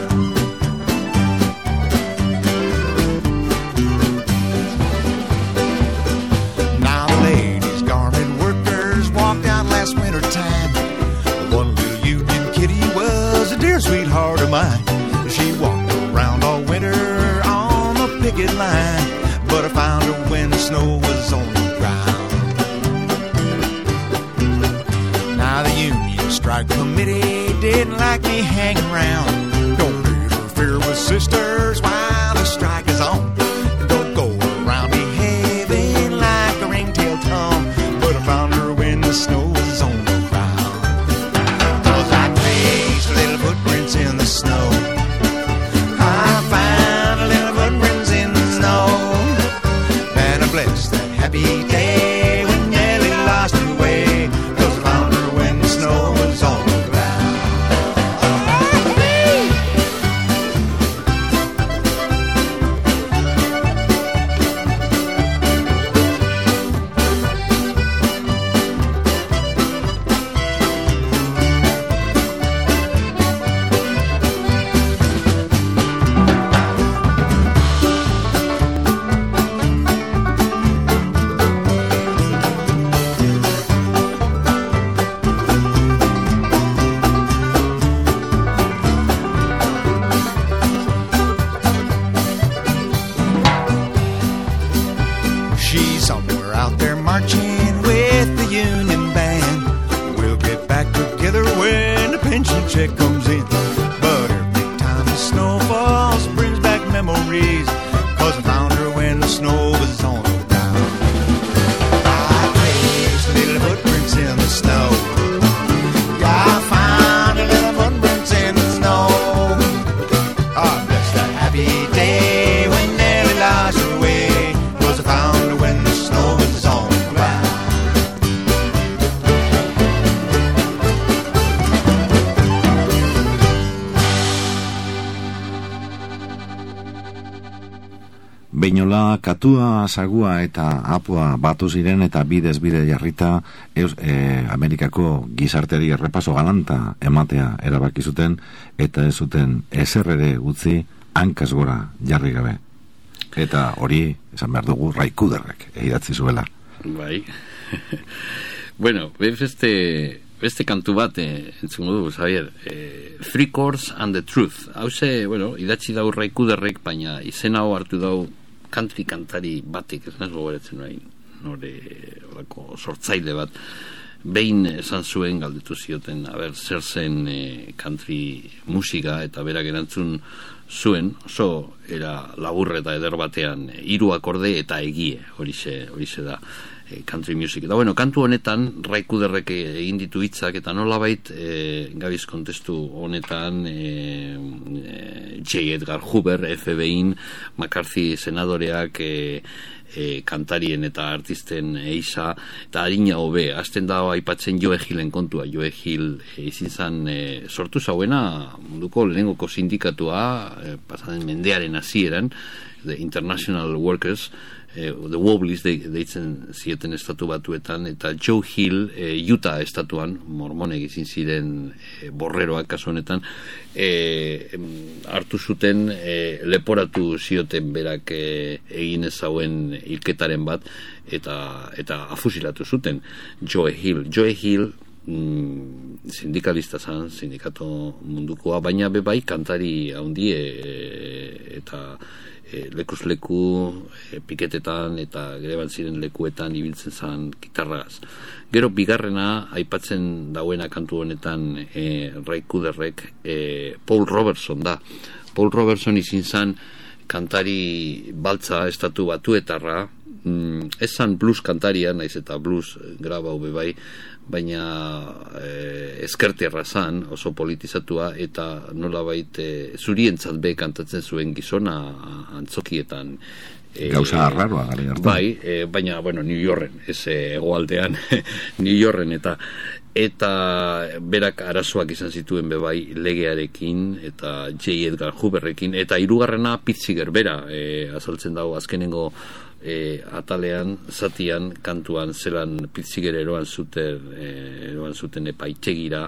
Now the ladies' garment workers walked out last winter time. The one little Union kitty was a dear I found her when the snow was on the ground. Now the Union Strike Committee didn't like me hanging around. Don't interfere with sisters while the strike is on. Don't go around behaving like a ringtail Tom. But I found her when the snow was on the ground. 'Cause I traced little footprints in the snow. I found little footprints in the snow. And I blessed that happy day when Nellie lost her way. 'Cause I found her when the snow was on the ground. She's somewhere out there marching with the Union band. We'll get back together when the pension check comes in. But every time the snow falls brings back memories. 'Cause I found her when the snow was on the ground. I traced little footprints in the snow. I found a little footprints in the snow. Oh, that's the happy day when Nellie lost her way. 'Cause I found her when the snow was on the ground. Beinola, katua, sagua eta apua batu ziren eta bidez bide jarrita eus, e, Amerikako gizarteari errepaso galanta ematea erabaki zuten eta ez zuten ezer ere utzi hankaz gora jarri gabe. Eta hori, esan behar dugu, Ray Cooderrek idatzi zuela. Bai. Bueno, beste, beste kantu bat, eh, entzungo dugu, Xavier. Eh, Three Chords and the Truth. Hauze, bueno, idatzi dau Ray Cooderrek, baina izen hau hartu dau country kantari batik, ez nahez gogoratzen nahi, nore, orako sortzaile bat. Behin esan zuen galdetu zioten, aber, zer zen eh, country musika, eta berak erantzun zuen, oso era laburre eta eder batean, hiru akorde eta egie, horixe, horixe da eh, country music. Eta bueno, kantu honetan Ray Cooderrek egin ditu hitzak eta nolabait eh, gabiz kontestu honetan eh, eh, J. Edgar Hoover, F B I-n, McCarthy senadoreak eh, E, kantarien eta artisten eisa eta harina hobe, azten dago aipatzen Joe Hillen kontua. Joe Hill e, izin zan e, sortu zauena munduko lehenengoko sindikatua e, pasaden mendearen hasieran, The International Workers, e, The Wobblies de, deitzen zieten estatu batuetan, eta Joe Hill e, Utah estatuan, mormonek izin ziren e, borreroak kasu honetan, e, hartu zuten e, leporatu zioten berak e, egin ezauen hilketaren bat eta eta afusilatu zuten Joe Hill. Joe Hill mm, sindikalista zan, sindikato mundukoa, baina bebai kantari haundi e, eta e, lekuz leku e, piketetan eta greban ziren lekuetan ibiltzen zan gitarragaz. Gero bigarrena aipatzen dauena kantu honetan e, Ray Cooderrek e, Paul Robertson da. Paul Robertson izin zan kantari baltza estatu batuetarra, mm, esan blues kantaria, naiz eta blues graba hube bai, baina e, eskertierra zan, oso politizatua, eta nolabait e, zurientzat be kantatzen zuen gizona antzokietan. E, Gauza arraroa gari hartu. Bai, e, baina, bueno, New Yorken, ez hegoaldean, New Yorken, eta eta berak arazoak izan zituen bebai legearekin eta J. Edgar Hooverrekin, eta hirugarrena Pitziger bera e, azaltzen dago azkenengo e, atalean, zatian, kantuan zelan Pitziger eroan zuten e, eroan zuten epaitegira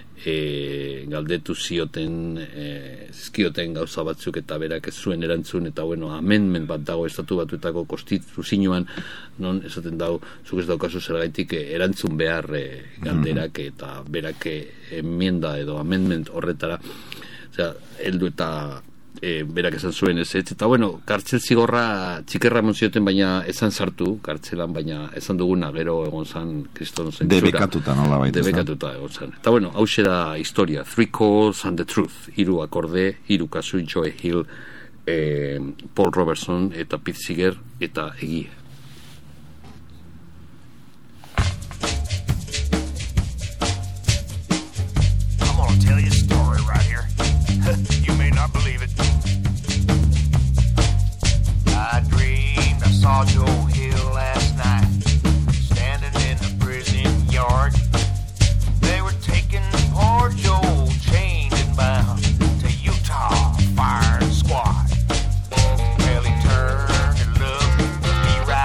e, galdetu zioten e, zizkioten gauza batzuk eta berak ez zuen erantzun, eta bueno, amendment bat dago estatu batuetako konstituzioan, non esaten dago, zuk ez daukazu zergaitik erantzun behar e, galderak, eta berak enmienda edo amendment horretara, osea, heldu eta e, berak esan zuen ez, ez, eta bueno, kartzel zigorra txikerra monzioten, baina esan sartu, kartzelan, baina esan duguna, gero egon zan, kriston zentzura. Debekatuta, nola baita. Debekatuta egon zan. Eta bueno, hause da historia, Three Chords and the Truth, hiru akorde, hiru kasu, Joe Hill, eh, Paul Robertson, eta Pete Seeger, eta egia. Tell you a story right here. You may not believe it. I dreamed I saw Joe Hill last night, standing in the prison yard. They were taking poor Joe, chained and bound, to Utah firing squad. Well, he turned and looked me right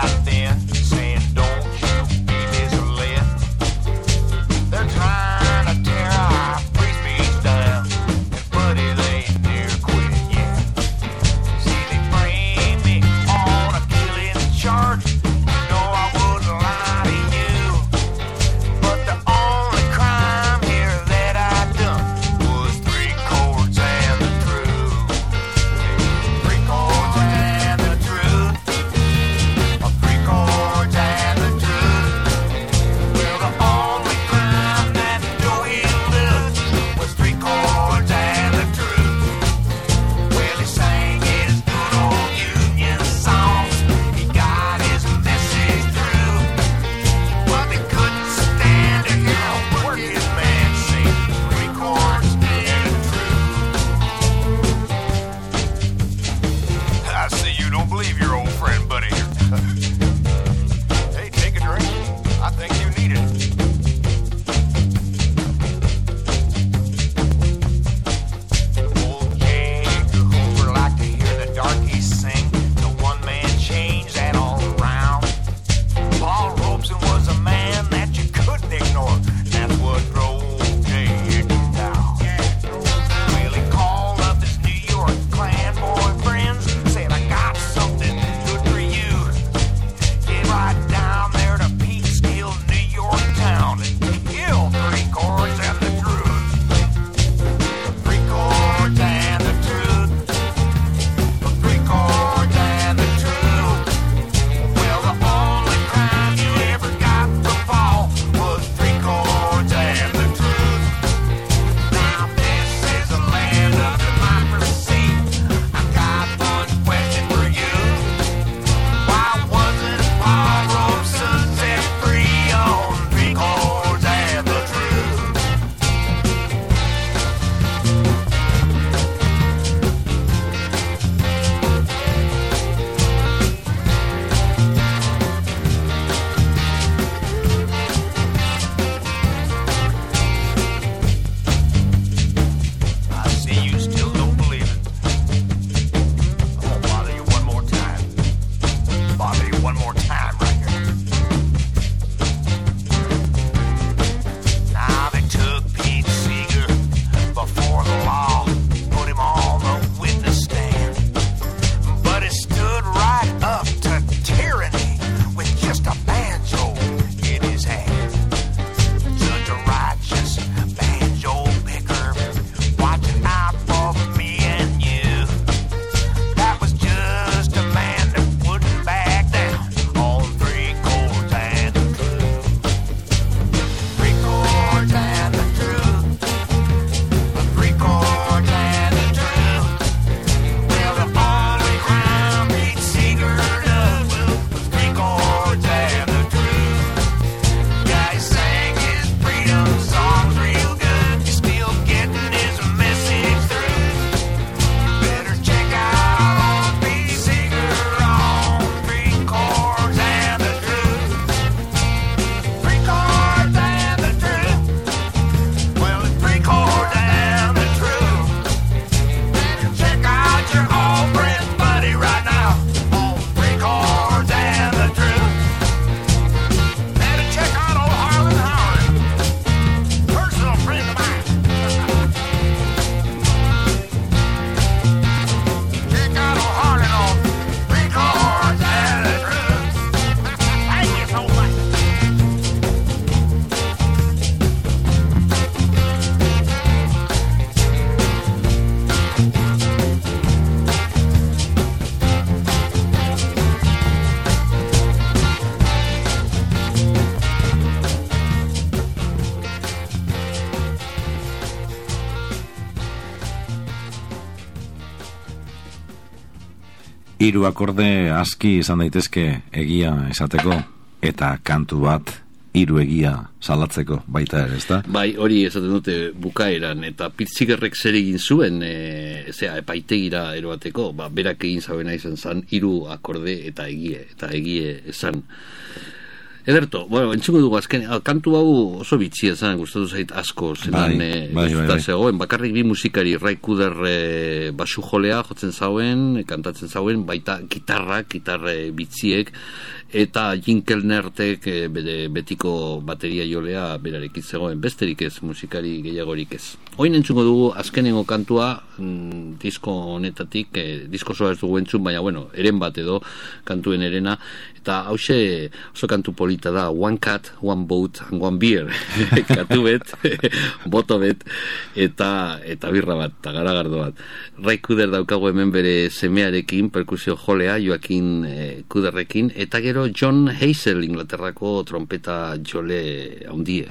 Hiru akorde aski izan daitezke egia esateko, eta kantu bat hiru egia salatzeko baita ere, ezta? Bai, hori esaten dute bukaeran, eta Pitzigerrek zer egin zuen, e, zera, epaitegira eroateko, ba, berak egin zabena izan zan, hiru akorde eta egie, eta egie esan. Ederto, bueno, entzungo dugu azken, kantu hau oso bitxia zen, gustatu zait asko, zenan, bai, e, bai, bai, bai. zegoen, bakarrik bi musikari, Ray Cooder e, basu jolea jotzen zauen, kantatzen zauen, baita gitarrak, gitarre bitxiek, eta Jim Kellnertek e, bere betiko bateria jolea berarekin zegoen, besterik ez, musikari gehiagorik ez. Oin entzungo dugu azkenengo kantua, mm, disko honetatik, e, disko soa ez dugu entzun, baina bueno, eren bat edo, kantuen erena, eta hause oso kantu polita da, One Cat, One Boat and One Beer, katu bet, boto bet, eta, eta birra bat, eta garagardo bat. Ray Cooder daukago hemen bere semearekin, perkusio jolea, Joaquin eh, Cooderrekin, eta gero John Hazel, Inglaterrako trompeta jole haundie.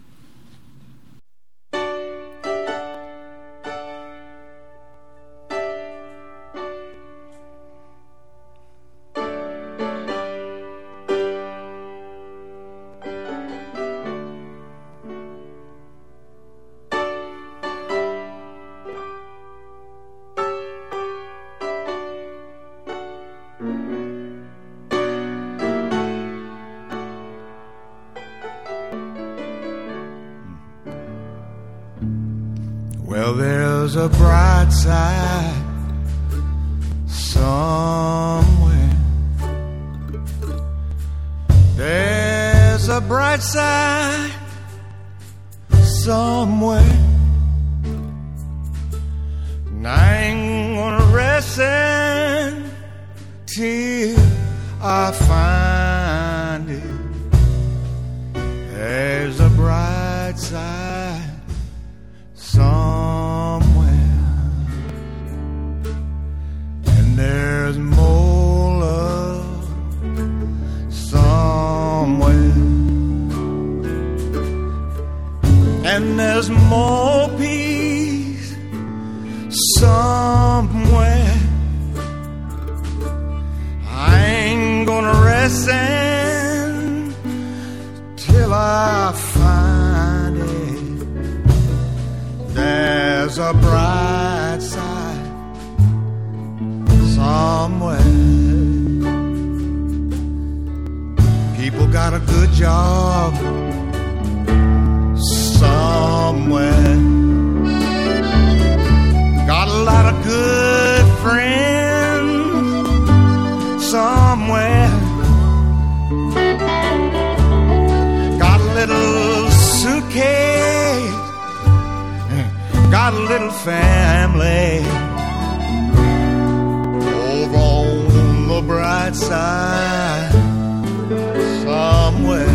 Well, there's a bright side somewhere. There's a bright side somewhere. And I ain't gonna rest until I find it. There's a bright side somewhere, and there's more love somewhere, and there's more peace somewhere. I ain't gonna rest until I find it. There's a bright side somewhere. People got a good job somewhere. Got a lot of good friends somewhere. Got a little suitcase, got a little family over on the bright side somewhere.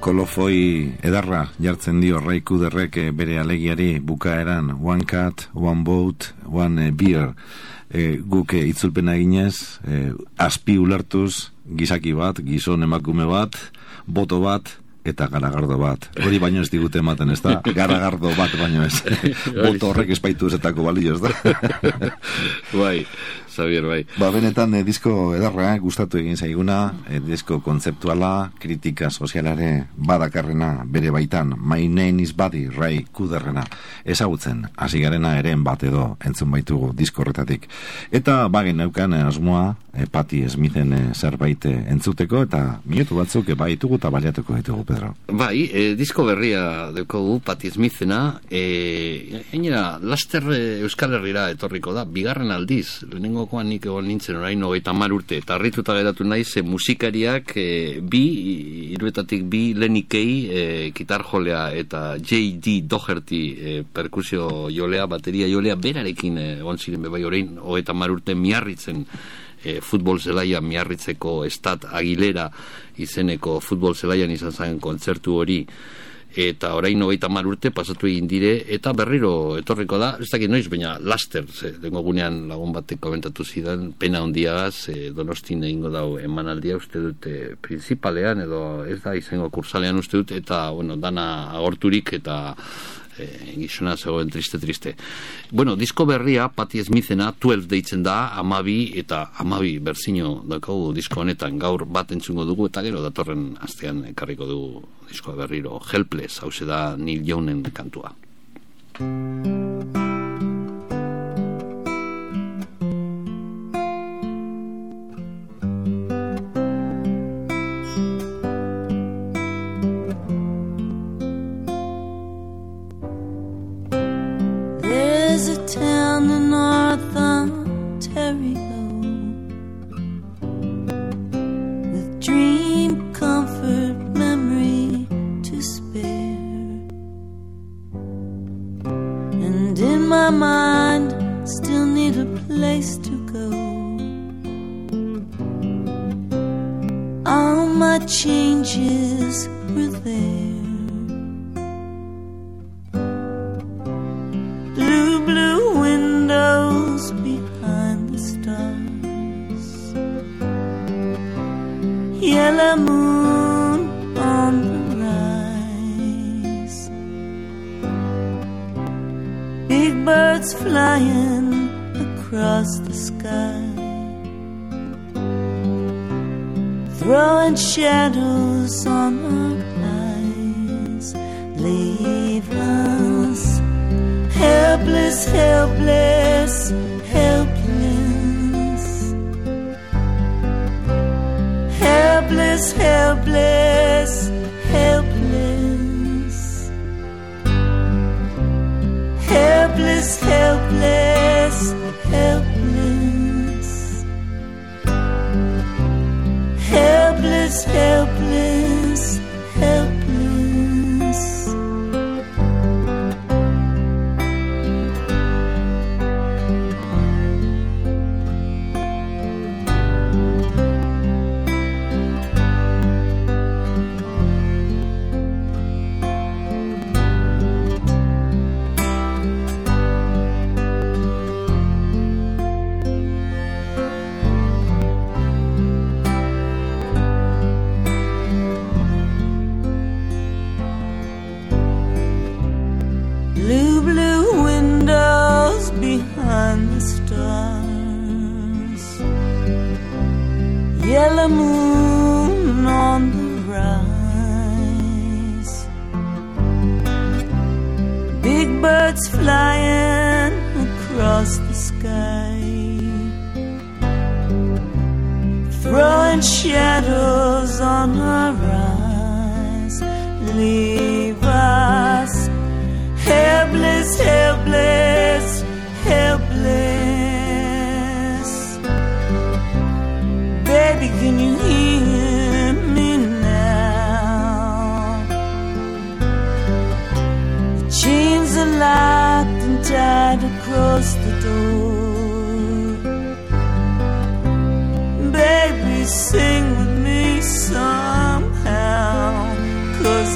kolofoi edarra jartzen dio Ray Cooderrek bere alegiari bukaeran one cat, one boat, one beer. E, guk e, itzulpena eginez, e, azpi ulertuz, gizaki bat, gizon emakume bat, boto bat, eta garagardo bat. Hori baino ez digute ematen, ez da? Garagardo bat baino ez. Boto horrek espaitu ezetako balio, ez da? Bai, Xavier, bai. Ba, benetan, eh, disko edarra, eh, gustatu egin zaiguna, eh, disko kontzeptuala, kritika sozialare badakarrena bere baitan, My Name is Buddy, Ray Cooderrena, ezagutzen, hasi garena eren bat edo entzun baitugu disko horretatik. Eta bagen neukan eh, asmoa, eh, Patti Smithen eh, zerbait eh, entzuteko, eta minutu batzuk eh, baitugu eta baliatuko ditugu, Pedro. Bai, eh, disko berria dukogu Patti Smithena, eh, gainera, laster eh, Euskal Herrira etorriko da, bigarren aldiz, lehenengokoan nik egon nintzen orain hogeita hamar urte, eta harrituta geratu naiz, e, musikariak e, bi, hiruetatik bi Lenny Kay, e, gitar jolea, eta J D Doherty, e, perkusio jolea, bateria jolea, berarekin egon e, ziren bebai orain hogeita hamar urte miarritzen, e, futbol zelaia miarritzeko Estat Aguilera izeneko futbol zelaian izan zen kontzertu hori, eta orain hogeita hamar urte pasatu egin dire, eta berriro etorriko da, ez dakit noiz, baina laster, ze, dengo gunean lagun batek komentatu zidan, pena hondiagaz, e, Donostin egingo dau emanaldia uste dut e, principalean, edo ez da izango kursalean uste dut, eta, bueno, dana agorturik, eta e, gizona zegoen triste-triste. Bueno, disko berria, Patti Smithena, twelve deitzen da, amabi, eta amabi berzino dakau disko honetan, gaur bat entzungo dugu, eta gero datorren astean ekarriko dugu diskoa berriro, Helpless, hause da Neil Youngen kantua. There's a town in North Ontario with dream, comfort, memory to spare, and in my mind still need a place to go. All my changes were there. Blue, blue windows behind the stars, yellow moon on the rise, big birds flying across the sky, throwing shadows on our eyes. Leave us helpless, helpless, helpless, helpless, helpless, helpless, helpless, helpless, helpless, helpless, helpless, helpless. Blue, blue windows behind the stars, yellow moon on the rise, big birds flying across the sky, throwing shadows on our eyes. Leave us helpless, helpless, helpless. Baby, can you hear me now? The chains are locked and tied across the door. Baby, sing with me somehow, 'cause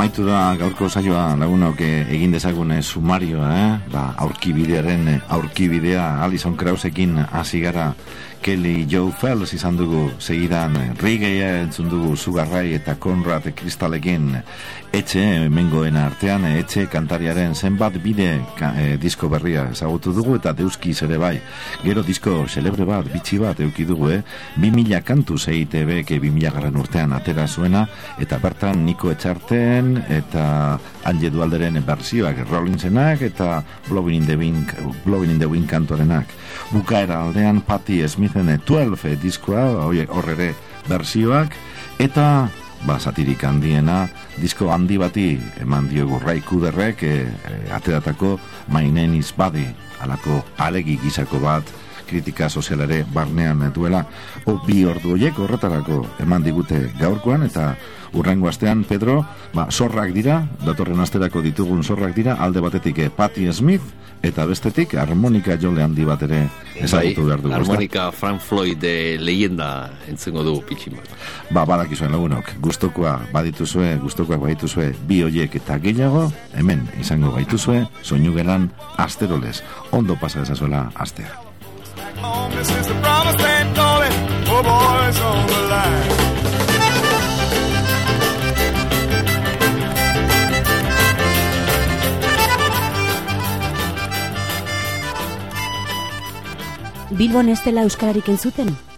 amaitu da gaurko saioa lagunok egin dezagune sumarioa, eh? Ba, aurkibidearen aurkibidea Alison Krausekin hasi gara. Kelly Joe Fells izan dugu, segidan Rigea entzun dugu Sugarray eta Conrad Kristalekin. Etxe mengoen artean, etxe kantariaren zenbat bide ka, e, disko berria ezagutu dugu eta deuskiz ere bai. Gero disko celebre bat, bitxi bat euki dugu, eh? bi mila kantu zeite beke bi mila garren urtean atera zuena, eta bertan Niko Etxarten eta Anje Dualderen berzioak, Rollinsenak eta Blowing in the Wind, Blowing in the Wind kantorenak. Bukaera aldean Patti Smithen twelve diskoa, horrere berzioak, eta ba, satirik handiena, disko handi bati eman diogu Ray Cooderrek e, e, ateratako My Name is Buddy, alako alegi gizako bat, kritika sozialare barnean duela. O, bi ordu horiek horretarako eman digute gaurkoan, eta urrengo astean, Pedro, ba, zorrak dira, datorren asterako ditugun zorrak dira, alde batetik eh, Patti Smith, eta bestetik harmonika jole handi bat ere ezagutu behar dugu. Harmonika Frank Floyd de leyenda entzengo dugu pitxin bat. Ba, badakizuen lagunok, gustokoa badituzue, gustokoak badituzue, bi hoiek eta gehiago, hemen izango baituzue, soinu gelan asterolez, ondo pasa ezazuela astea. This is the promised land, darling. Oh, boys on the line. Bilbon ez dela euskararik entzuten?